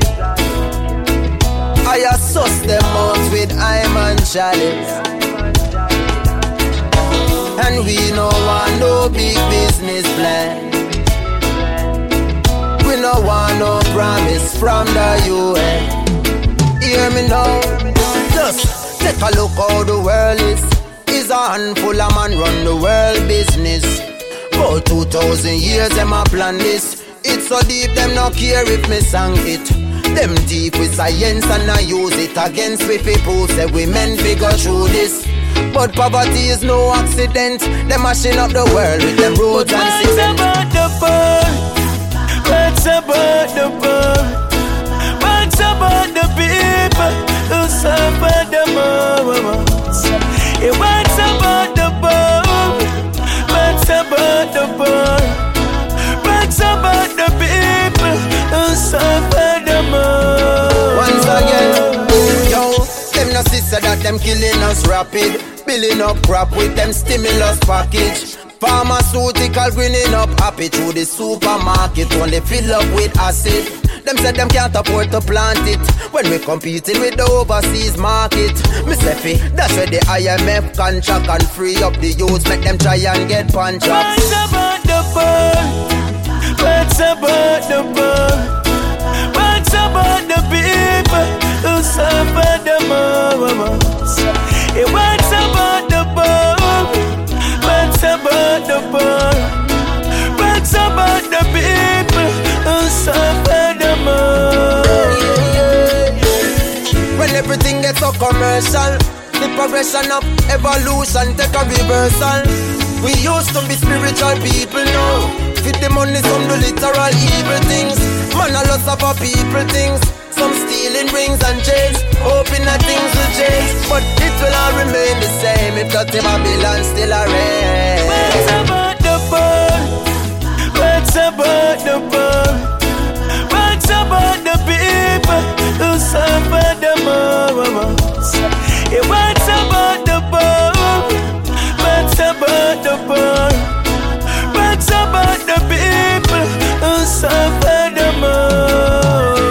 I assess them out with I'm and chalice. And we no want no big business plan. We no want no promise from the U N. Hear me now, just take a look how the world is. Is a handful of man run the world business. For two thousand years them a plan this. It's so deep them no care if me sang it. Them deep with science and I use it against we people. Say we men figure through this. But poverty is no accident. They mashing up the world with them roads and cement. What's about the poor? What's about the people who suffer the most? What's about you see so that them killing us rapid. Billing up crap with them stimulus package. Pharmaceutical greening up happy through the supermarket. Only fill up with acid. Them said them can't afford to plant it when we competing with the overseas market. Me say fi, that's where the I M F contract and free up the youths, make them try and get punch up. What's about the bird? What's about the bird? What's about the people who suffer the most? Hey, what's about the bird? What's about the bird? What's about the people who suffer the most? When everything gets so commercial, the progression of evolution take a reversal. We used to be spiritual people now. Fit the money, some do literal evil things. Man, a lot of our people things. Some stealing rings and chains, hoping that things will change. But it will all remain the same if the Babylon still a reign. What's about the bird? What's about the bird? What's about the people who suffer the most? Yeah, what's about the bird? What's about the bird? What's about the people who suffer the most?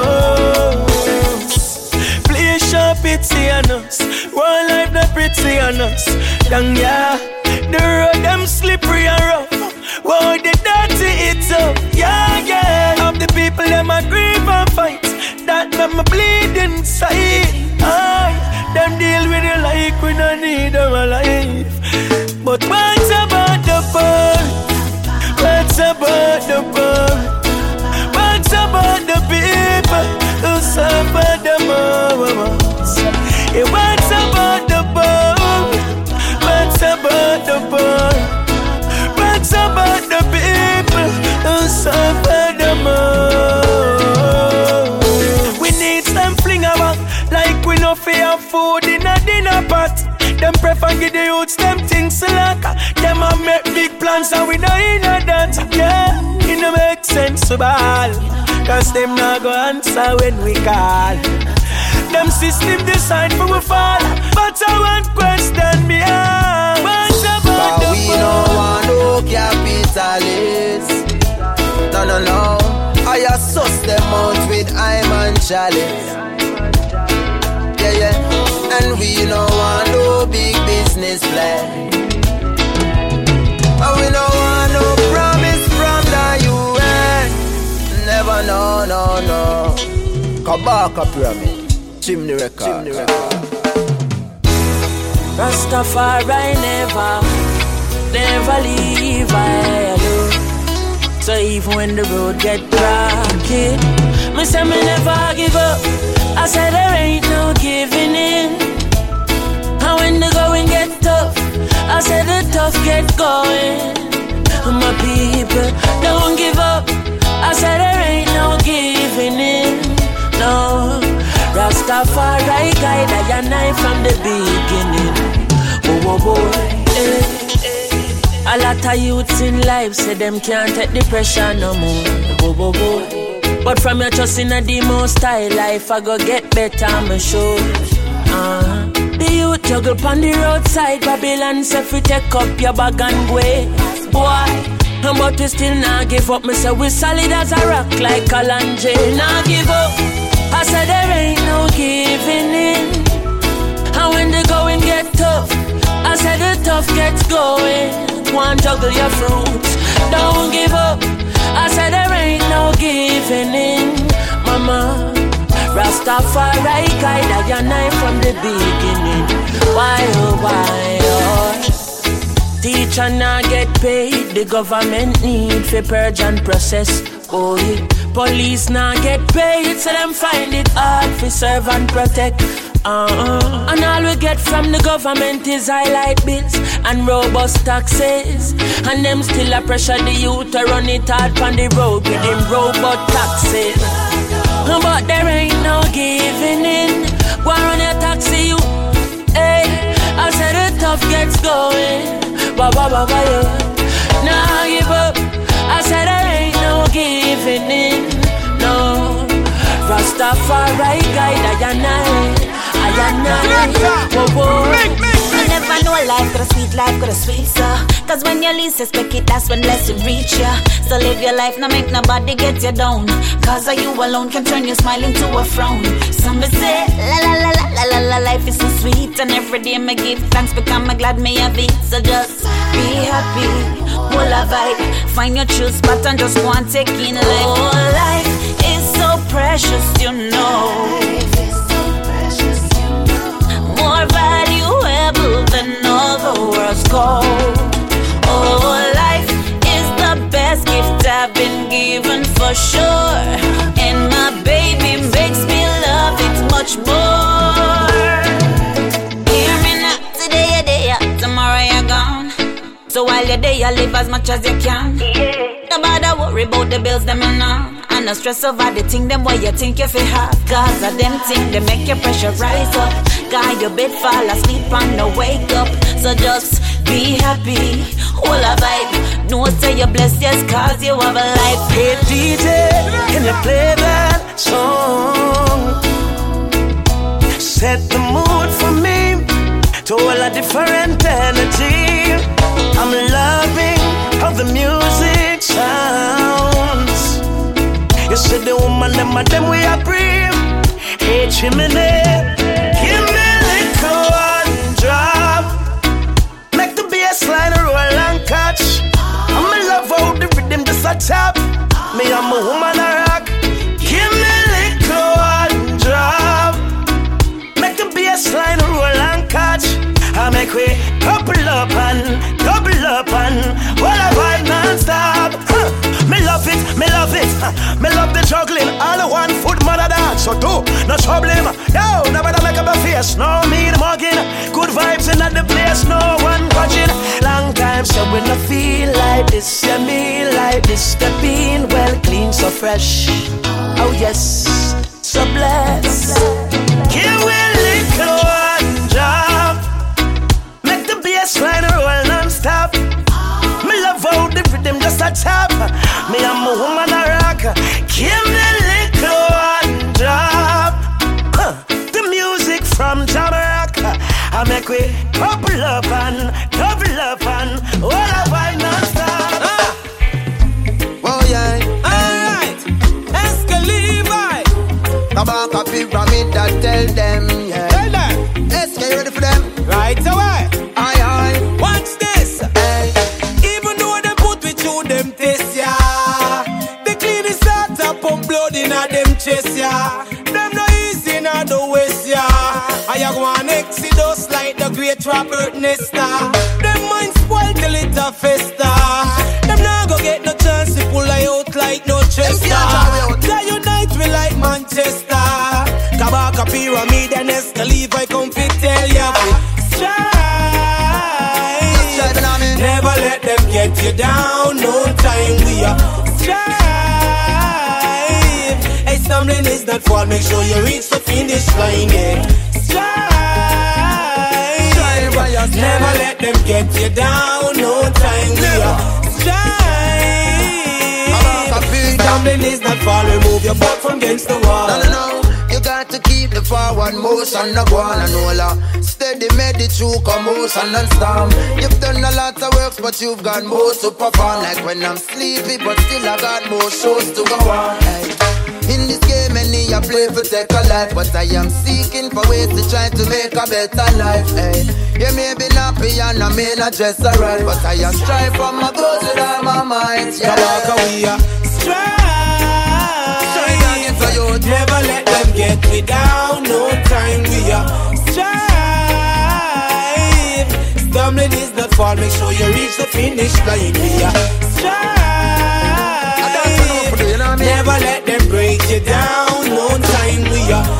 Please show pity on us. One life not pretty on us. Dang yeah, the road them slippery and rough. Whoa, the dirty it's up. Yeah, yeah. Of the people them a grieve and fight. That them a bleed inside. Aye, them deal with it like we don't need them alive. But what's about the bird? What's about the bird? What's about the people who suffer the most? Yeah, what's about the bird? What's about the bird? What's about the people who suffer the most? We need some fling about like we no fear food in a dinner pot. Them prefer give the youths them things like them a make big plans and we no in a that. Yeah, it no make sense to ball, cause them not go answer when we call. Them system designed for we fall, but I want question me ah. What's about but the we no want no capitalists. No, no, no. I assess them out with I'm and chalice. Yeah, yeah. And we no want no big business plan. And we no want no promise from the U N. Never, no, no, no. Kabaka pyramid. Chimney record. Chimney record. Rastafari never, never leave I alone. So even when the road get rocky, me say me never give up. I said there ain't no giving in. And when the going get tough, I said the tough get going. My people don't give up. I said there ain't no giving in. No, Rastafari guide I and I from the beginning. Oh, oh, oh, eh. A lot of youths in life say them can't take the pressure no more. Oh, oh, oh. But from your trust in a demo style life, I go get better, I'm sure. Uh-huh. The youth juggle pon the roadside, Babylon say fi take up your bag and go. Boy, but we still not give up. Me say we solid as a rock like Kalanje. Not give up. I said there ain't no giving in. And when the going get tough, I said the tough gets going. One juggle your fruits, don't give up. I said there ain't no giving in, mama. Rastafari guide I and I from the beginning. Why oh why oh? Teacher not get paid, the government need for purge and process. Oh yeah. Police not get paid, so them find it hard for serve and protect. Uh-uh. And all we get from the government is highlight bills and robust taxes. And them still a pressure the youth to run it hard on the road with them robot taxes. But there ain't no giving in. Go run your taxi, you. Hey, I said the tough gets going. Ba ba ba ba yeah. Nah give up. I said there ain't no giving in. No, Rastafari guide I and I. I Whoa, whoa. You never know life could have sweet, life could have sweet, so. Cause when you least expect it, that's when blessing reach ya. So live your life, now make nobody get you down. Cause you alone can turn your smile into a frown. Some say, la la la la la la la, life is so sweet. And every day me give thanks because I'm glad me have it. So just be happy, full of vibe. Find your true spot and just go and take in life. Oh, life is so precious, you know. Life is so precious, you know. More valuable than all the world's gold. Oh, life is the best gift I've been given for sure. And my baby makes me love it much more. Hear me now, today you're there, tomorrow you're gone. So while you're there, you live as much as you can. Don't bother worry about the bills them and all. And no stress over the thing them what you think you feel have. Cause of them thing they make your pressure rise up. Guy your bed fall asleep and no wake up. So just be happy, all a vibe. No say you're blessed, yes, cause you have a life. Hey D J, can you play that song? Set the mood for me to all a different energy. I'm loving how the music sounds. You see the woman, them and them we are breathe. Hey chimney, give me a little one drop. Make the bass line roll and catch. I'm in love how the rhythm just a tap. Me I'm a woman a rock. Give me a little one drop. Make the bass line roll and catch. I make we couple up and double up and while I vibe non-stop. Huh. Me love it, me love it. Huh. Me love the juggling. All the one foot mother dance. So do no trouble him. Yo, nobody make up a face. No me the mugging. Good vibes in the place. No one watching. Long time so when I feel like this, yeah me like this. The bean well clean so fresh. Oh yes, so blessed. Give me a little one job. Make the bass line roll non-stop. Me love how the rhythm just a tap. Me I'm a woman a rock. Give me a little one drop. Huh. The music from Jamaica. I make we couple up and double up and all I vibe non-stop. Ah. Oh yeah. Alright. Escalivi. Tabaka pyramid that tell them, yeah. Tell them. Let's get ready for them. Right away. Aye aye. Watch this. Hey. Even though they put me through them tests, yeah. They clean the start up on blood in a them chest, yeah. Them no easy in a the west, yeah. I go on exodus like the great Robert Nesta. Them mind spoiled till it a festa. Them now go get no chance to pull I out like no Chester. They unite we like Manchester. Kabaka pyramid and Escalivi come fit tell ya. Strive. Never let them get you down. No time we are strive. Hey, stumbling is not fall. Make sure you reach the finish line. Yeah. Strive. Never let them get you down. No time we are strive. Stumbling is not fall. Remove your butt from against the wall. No, no, no. You got to keep the forward motion, no go on and all. Steady, made the true commotion and storm. You've done a lot of works, but you've got more to perform. Like when I'm sleepy, but still I got more shows to go on. Hey. In this game, many I play for take a life, but I am seeking for ways to try to make a better life. Hey. You may be nappy and I may not dress alright, but I am strive for my goals with all my might. Yeah. Strive. Never let them get me down. No time we are strive. Stumbling is not fall. Make sure you reach the finish line. We are strive. Never let them break you down. No time we are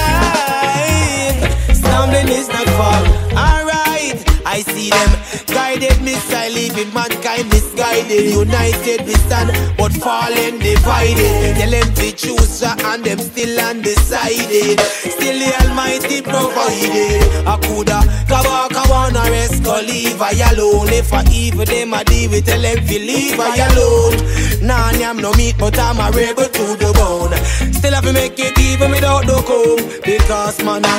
strive. Stumbling is not fall. Alright, I see them guide guided missile, leaving mankind misguided. United we stand, but fallen divided. Tell them to choose and them still undecided. Still the Almighty provided. I coulda cover, cover, and rest, go leave I alone. If I evil them I deal with, tell them to leave I alone. Nah, I'm no meat, but I'm a rebel to the bone. Still have to make it even without the comb, because man I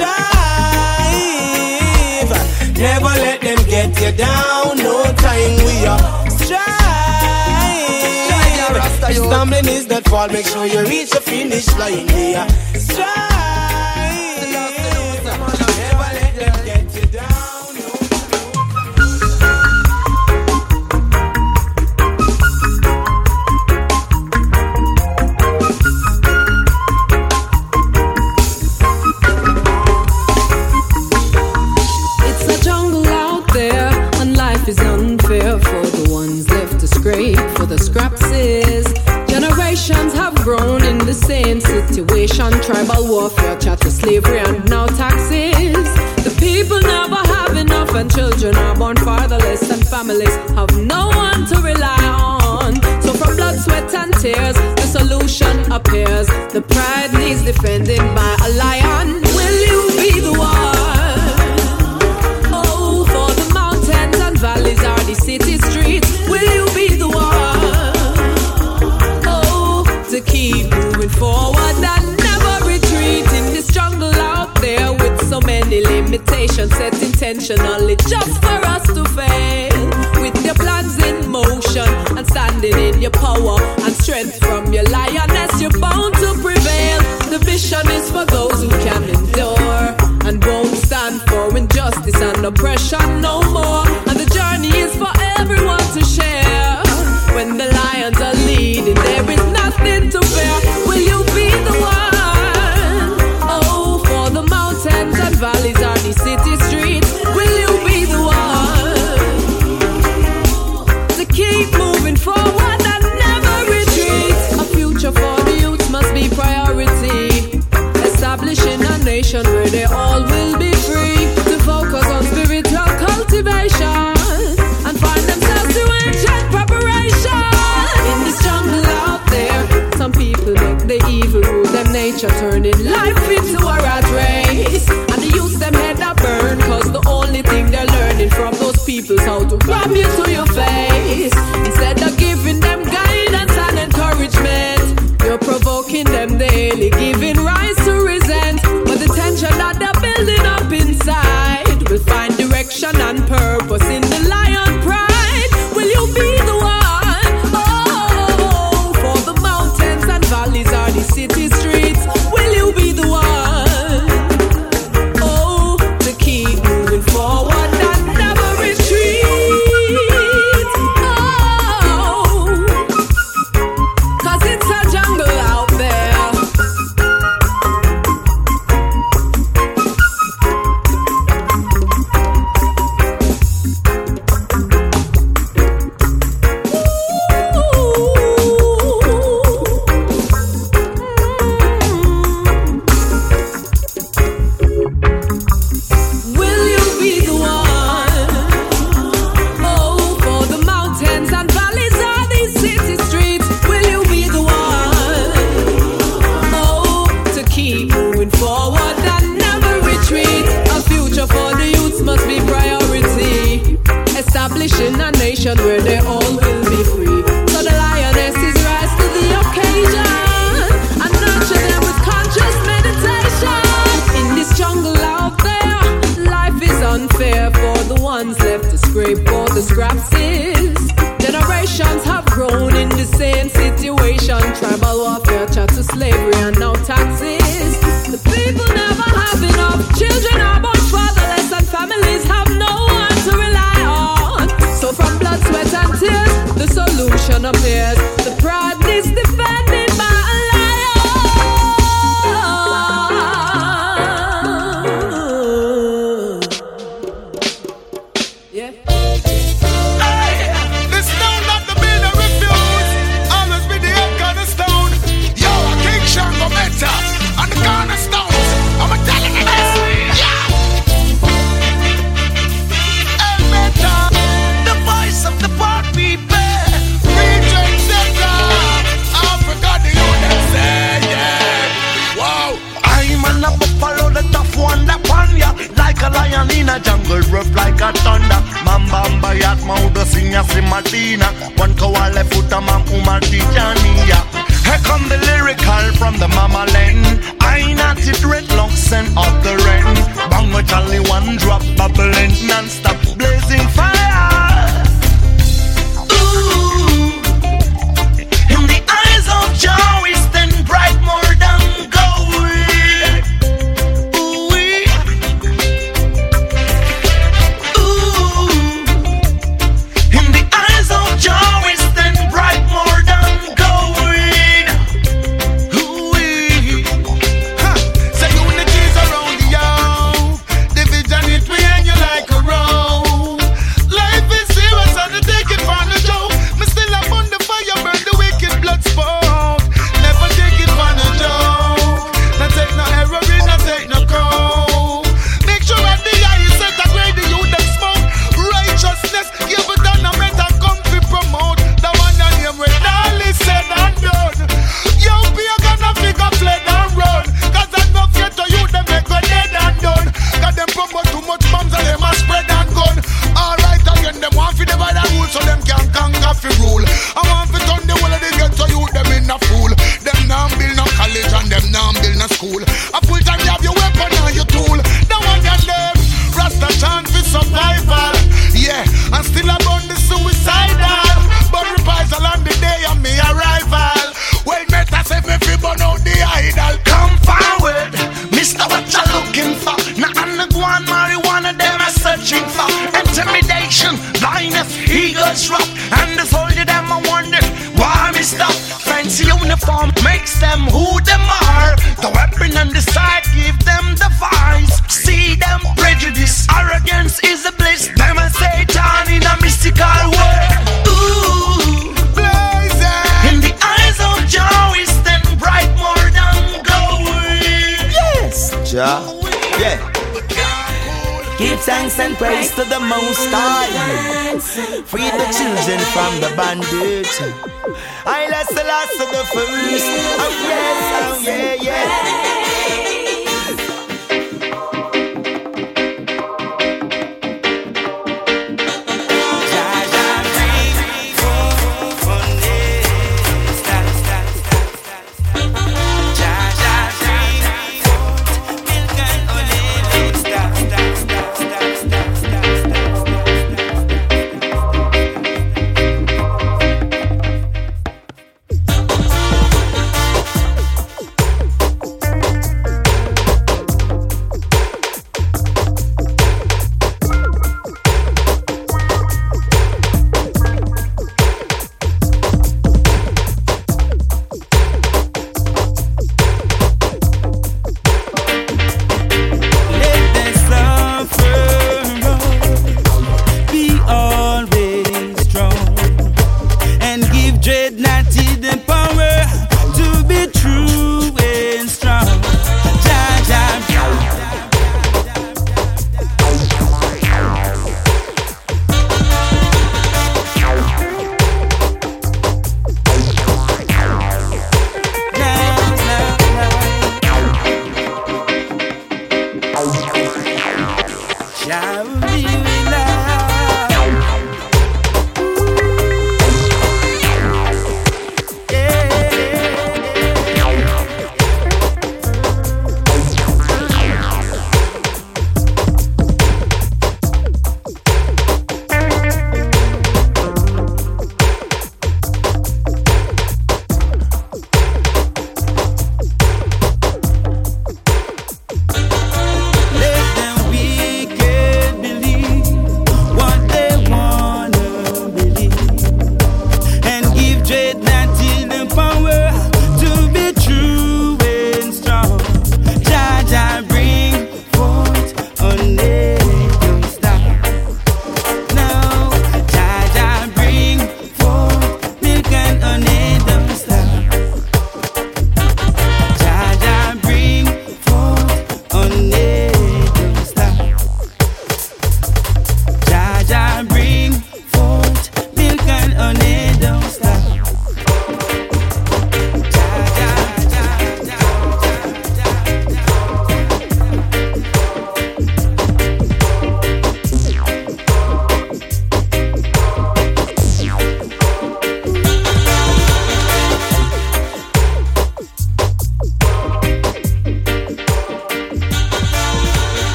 strive. Never let them get you down. No time we are strive. Stumbling is not fall. Make sure you reach the finish line. We are strive. Never let them get you down. Is unfair for the ones left to scrape for the scraps is. Generations have grown in the same situation. Tribal warfare, chattel slavery and now taxes. The people never have enough and children are born fatherless and families have no one to rely on. So from blood, sweat and tears the solution appears. The pride needs defending by a lion. Will you be the one? Valleys are the city streets. Will you be the one? Oh, to keep moving forward and never retreat in this jungle out there with so many limitations set intentionally just for us to fail. With your plans in motion and standing in your power and strength from your lioness, you're bound to prevail. The vision is for those who can endure and won't stand for injustice and oppression no more. And the journey is for everyone to share. When the lions are leading, there is nothing to fear. Will you be the one? Oh, for the mountains and valleys are the city streets. Will you be the one? To keep moving forward and never retreat. A future for the youth must be priority. Establishing a nation where they all will be free to focus on spiritual cultivation and find themselves to ancient preparation. In this jungle out there, some people make the evil rule them nature, turning life into a rat race. And the youth them head a burn, cause the only thing they're learning from those people's how to grab you to your face. Instead of giving them guidance and encouragement, you're provoking them daily, giving rise to resent. But the tension that they're building up inside will find direction and purpose in the lion pride. Will you be the one? Oh, for the mountains and valleys are the city streets. Will you be the one? Oh, to keep moving forward and never retreat. Oh, cause it's a jungle out there. Establishing a nation where they all will be free. So the lionesses rise to the occasion and nurture them with conscious meditation. In this jungle out there, life is unfair for the ones left to scrape for the scraps is. Generations have grown in the same situation. Tribal warfare, chattel slavery and now taxes. The people never have enough. Children are born fatherless and families have no one to rely on. So from blood, sweat and tears, the solution appears. The pride is defended by a lion. Yeah. Hey, the stone that the builder refused, always be the head cornerstone. Yo, a king shark Martina. One Kawale Futama Umartijania. Here come the lyrical from the Mama Len. I not it dreadlocks and up the rent. Bang with only one drop bubbling non-stop blazing fire. Ooh, in the eyes of Jah we stand bright more than gold. Ooh, ooh, in the eyes of Jah we stand bright more than gold. Ooh, huh. Say unity's around the young. Division it we hang you like a rope. Life is serious and I take it for the joke. Me still up on the fire, burn the wicked blood sport. Never take it for the joke. Not take no heroin, not take no coke. Make sure that the eye is set a grade the youth them smoke. Righteousness, give it down a better come to promote. The one that name when all is said and done. Yo, be a gonna figure fled and run. Cause I no fear to you, them make go dead and done. Cause them promote too much bombs and them a spread and gun. Alright again, them want fi divide and rule so them can conquer fi rule. I want fi turn the whole of the ghetto youth, them in a fool. Them now build no college and them now build no school. A full time you have your weapon and your tool. The one and them, Rasta chant fi survival. Yeah, and still about the suicidal. But reprisal on the day of me arrival. Well, meta say me fi burn out the idol. Come forward, Mister what you looking for? Now I'm the one marijuana them are searching for. Intimidation, blindness, eagles drop. And the soldier them I wonder why me stop. Fancy uniform makes them who them are. The weapon on the side give them the vice. See them prejudice, arrogance is a bliss. Them a Satan in a mystical world. Ooh, blazing. In the eyes of Jah we stand bright more than gold. Yes, Jah. Yeah. Give thanks and praise to the Most High. Free the children from the bondage. I last the last of the first. Oh yes, oh yeah, yeah.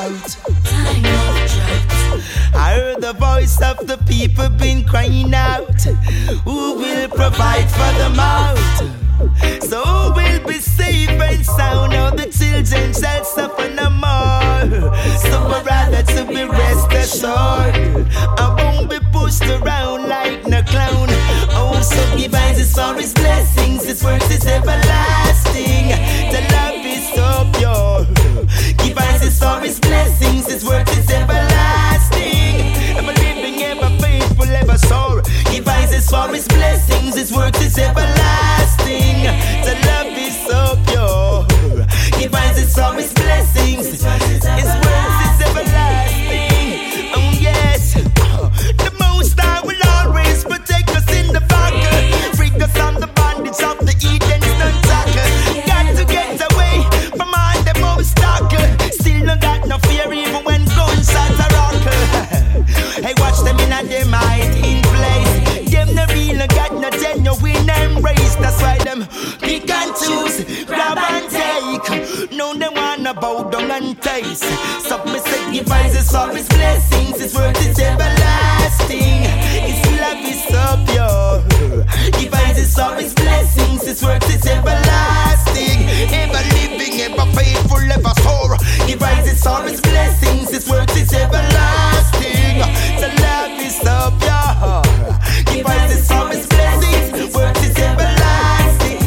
drought. Time of drought. I heard the voice of the people been crying out. Who will provide for the mouth? So who will be safe and sound? Now the children shall suffer no more. So we're rather to be rest assured. I won't be pushed around like no clown. Oh, so give us his for his blessings. His works is everlasting. The love is so pure. Give us his for his blessings. His works is everlasting. Ever living, ever faithful, ever sore. Give us his for his blessings. His works is everlasting. The love is so pure. Give us his for his blessings. His works is everlasting. Oh yes. The Most High will always protect us in the battle. Free us from the bondage of the Eden's tentacle. Got to get away from all the obstacles. Still no got no fear even when gunshots are rockle. Hey, watch them in a their might in place. Them no real, no got no genuine embrace. That's why them pick and choose, grab and take. No, they wanna bow down and taste. So me say give us his for his blessings. His word is everlasting. His love is so pure. Give us his for his blessings. His word is everlasting. Ever living, ever faithful, ever sore. Give us his for his blessings. His word is everlasting. The love is so pure. Give us his for his blessings. His word is everlasting.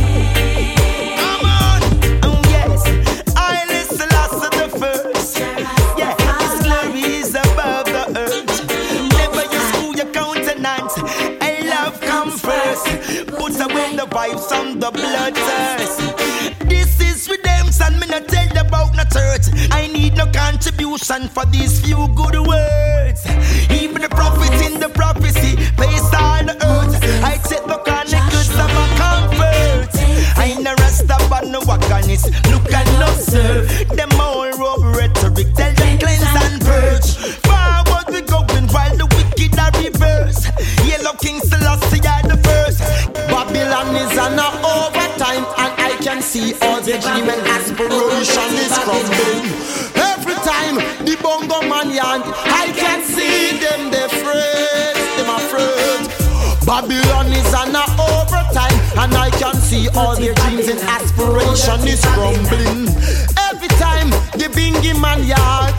Come on, oh yes. I listen last of the first. Yeah, his glory is above the earth. Never you screw your countenance. I love come first. Puts away the vibes on the blood thirst. This is redemption. Me not tell you about no church. I need no contribution for these few good words. Even the prophet in the prophecy pays all the earth. I take the connected of my comfort. I ain't a rasta but no wagonist. Look and observe them all robe rhetoric. Tell them cleanse and purge. Forward we going while the wicked are reverse. Yellow King Selassie are the first. Babylon is on a overtime, and I can see all the dream and aspiration is crumbling. Every time the bongo man yarn, I can see them they afraid, them afraid. Babylon is on a overtime, and I can see all their dreams and aspiration is crumbling. Every time the bingy man yarn,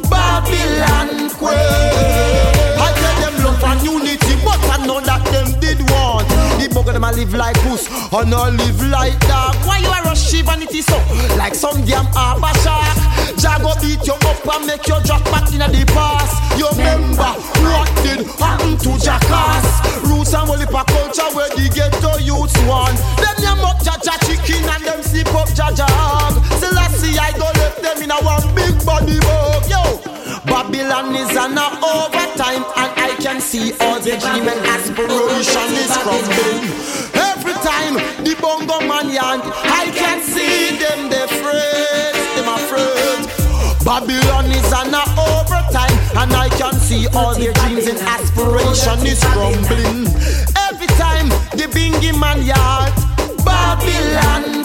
Babylon quake. I tell them love and unity, but I know that them did want. The bugger them a live like puss, and not live like dog. Why you a rush vanity so? Like some damn arbor shark. Jago beat you up and make you drop back in the past. You remember what did happen to Jackass? Roots and Wolipa culture where the ghetto youths want. Them yam up Jaja chicken and them sip up Jaja hog. Selassie I go left them in a one big body bug. Yo, Babylon is on a overtime, and I can see all the dream and aspiration is crumbling. Every time the bongo man yarn, I can see them they afraid, them afraid. Babylon is on a overtime, and I can see all their dreams and aspiration is crumbling. Every time the bingy man yarn, Babylon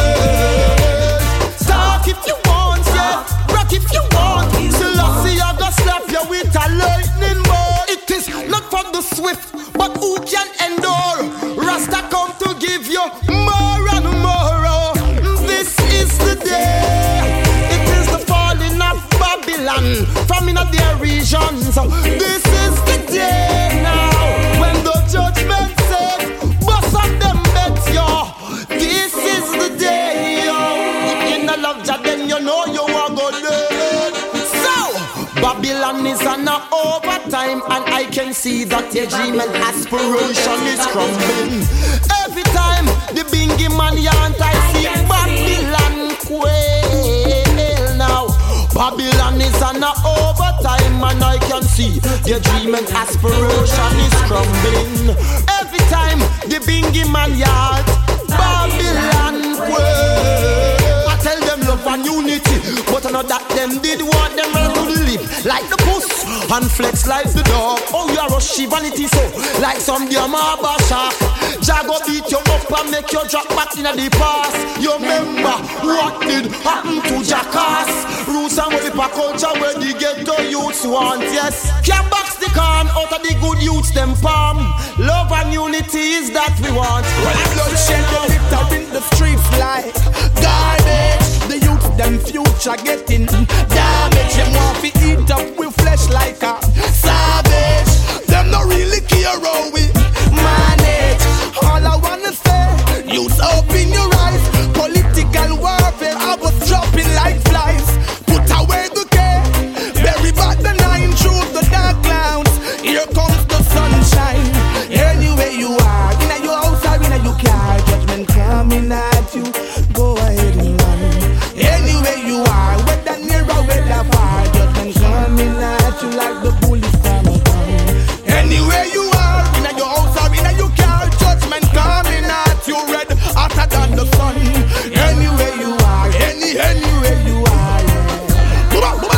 quake. Talk if you want, yeah. Rock if you want. Selassie I go slap you with a lightning bolt. It is not for the swift, but who can endure? Rasta come to give you more and more. Oh, this is the day. It is the falling of Babylon from in their regions. This is the day now when the judgment says, bust up them bets, yo. This is the day, yo. If you no love Jah, then you know you are good. So Babylon is on a overtime, and I can see that your dream and aspiration is crumbling. Every time the bingy man yarn, I see Babylon quail now. Babylon is on a overtime, and I can see your dream and aspiration is crumbling. Every time the bingy man yarn, Babylon quail. I tell them love and unity, but I know that them did what them want to live like the puss and flex like the dog. Oh, you are rushy vanity so like some damn arbor shark. Jago beat you up and make you drop back in the past. You remember what did happen to Jackass? Roots and Wally type of culture where the ghetto youths want, yes. Can't box the corn out of the good youths them palm. Love and unity is that we want. Well, the bloodshed they litter in the streets like garbage. The youth them future getting damaged. Them want to eat up with flesh like a savage. Them not really care how we manage. All I wanna say, youth open your eyes. Political warfare, I was dropping like flies. Put away the care, bury back the nine through the dark clouds. Here comes the sunshine. Anywhere you are, in your house or in your car, judgment coming at you. Go ahead and run. Anywhere you are, whether near or whether far, judgment coming at you like the bullets from a gun. Anywhere you are, in your house or in your car, judgment coming at you red hotter than the sun. Anywhere you are, any anywhere you are, yeah. Boom, boom,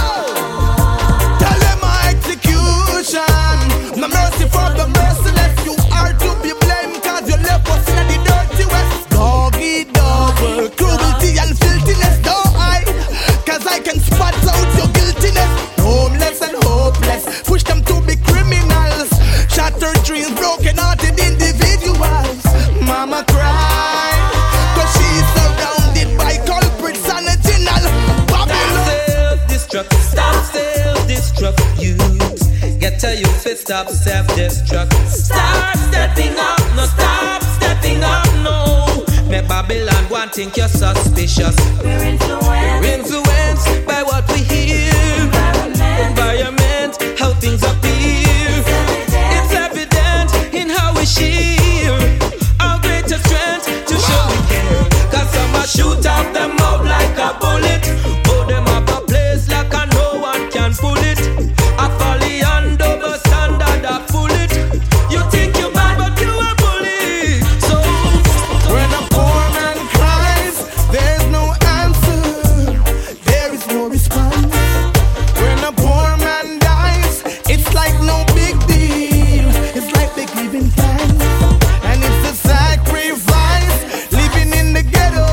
boom. Tell them my execution. No mercy for the merciless. You are to be blamed cause you left us in the dirty west. Doggy dog, cruelty and filthiness. Don't hide, cause I can spot out your guiltiness. Homeless and hopeless, push them to be criminals. Shattered dreams, broken hearted individuals. Mama cry, cause she's surrounded by culprits and a general Babylon. Self-destruct, stop self-destruct, youths. Get to you fit, stop self-destruct. Start stepping up, no stop stepping up, no. Make Babylon go and think you're suspicious. We're influenced, We're influenced by what we hear. Environment, Environment how things appear. It's evident, it's evident in how we share. Our greatest strength to show we care. Cause some are shoot off them out like a bullet. Put them up a place like a no one can pull it. A folly and double standard a pull it. You think you bad but you a bully. So when a poor man cries, there's no answer, there is no response. When a poor man dies, it's like no big deal. It's like they giving thanks, and it's a sacrifice. Living in the ghetto,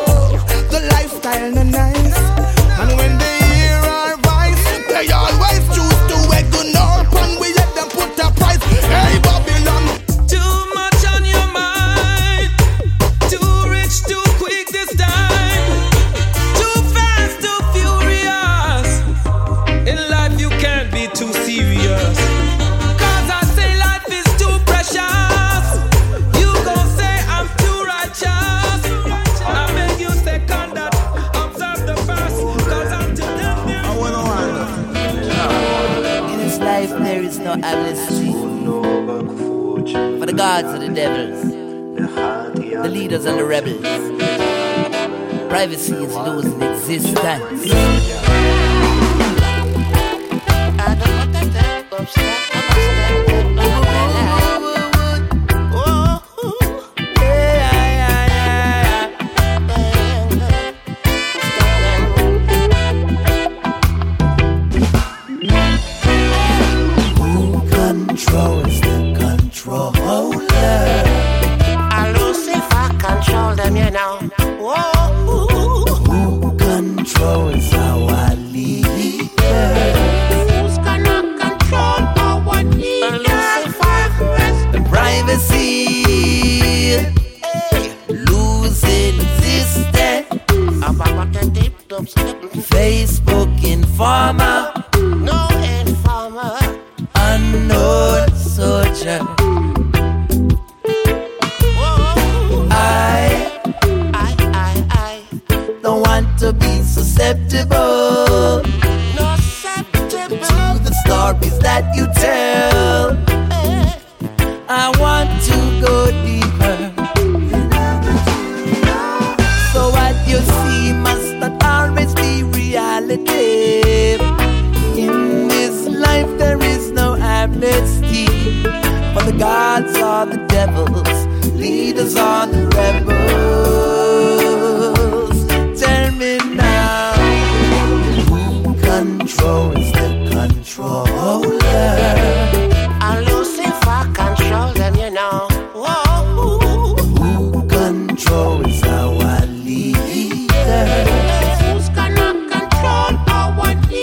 the lifestyle no nice. And when they hear our voice, they always choose to ignore. And we let them put a price. Hey Babylon, too much on your mind. Too rich, too quick this time. Too fast, too furious. In life you can't be too serious. Cause I say life is too precious. You gon' say I'm too righteous. I beg you second that. Observe the first. Cause I'm too damn near. I wanna In this life there is no amnesty for the gods and the devils, the leaders and the rebels. Privacy is losing existence. Who controls the controller? Lucifer control them, you know. Whoa. Who controls our leader? Who's gonna control our leader? The privacy losing existence. Facebook informer, no informer, unknown soldier. I, I, I, I don't want to be susceptible no susceptible to the stories that you tell. I want to go deeper. So what you see must not always be reality. In this life there is no amnesty for the gods or the devils, leaders or the rebels. Tell me now, who controls the controller? And Lucifer control them, you know. Whoa. Who controls our leader? Who's gonna control our leader?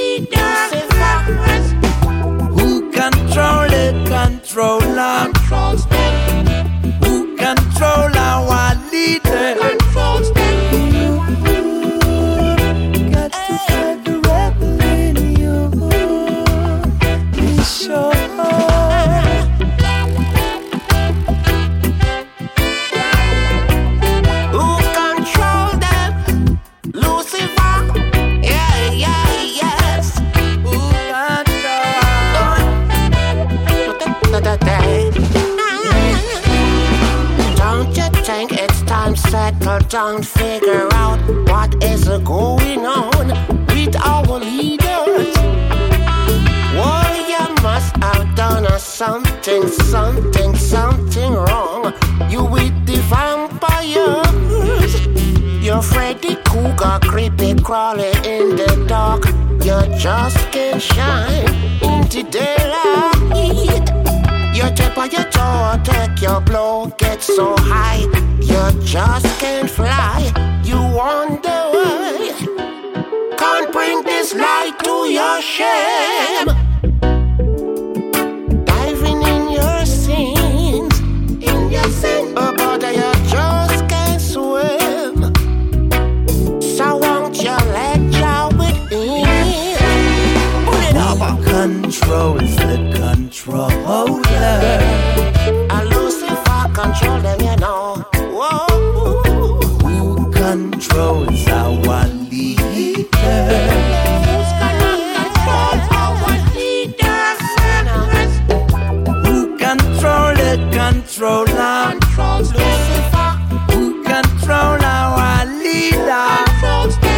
can't figure out what is going on with our leaders. Why you must have done a something, something, something wrong. You with the vampires. You're Freddy Cougar, creepy crawling in the dark. You just can't shine into daylight. You tip on your toe, take your blow, get so high. You just can't fly. You wonder why. Can't bring this light to your shame. Diving in your sins, in your sin, oh, but you just can't swim. So won't you let your within? Pull it up. Controls the controller. And Lucifer control them, you know. Whoa. Who controls our leader? Who's gonna control our leaders? Who control the controller? Controls Lucifer. Who control our leader? Controls them.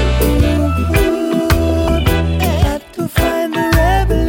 Got to find the rebel.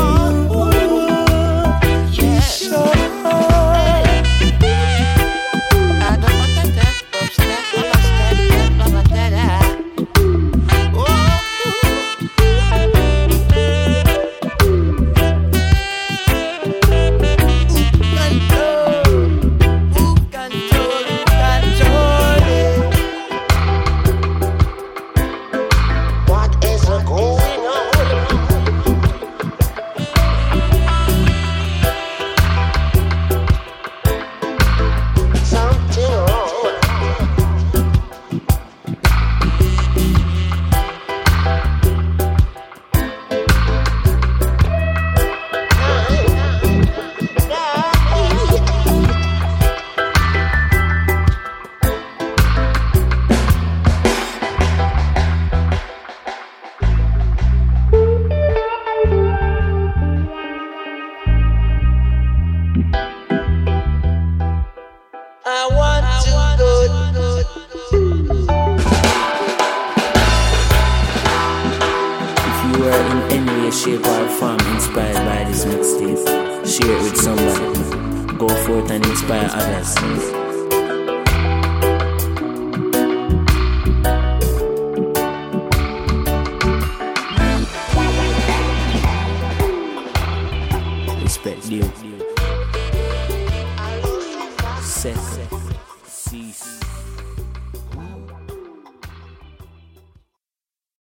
shape or form inspired by this mixtape, share it with somebody. Go forth and inspire others. Respect you. Set.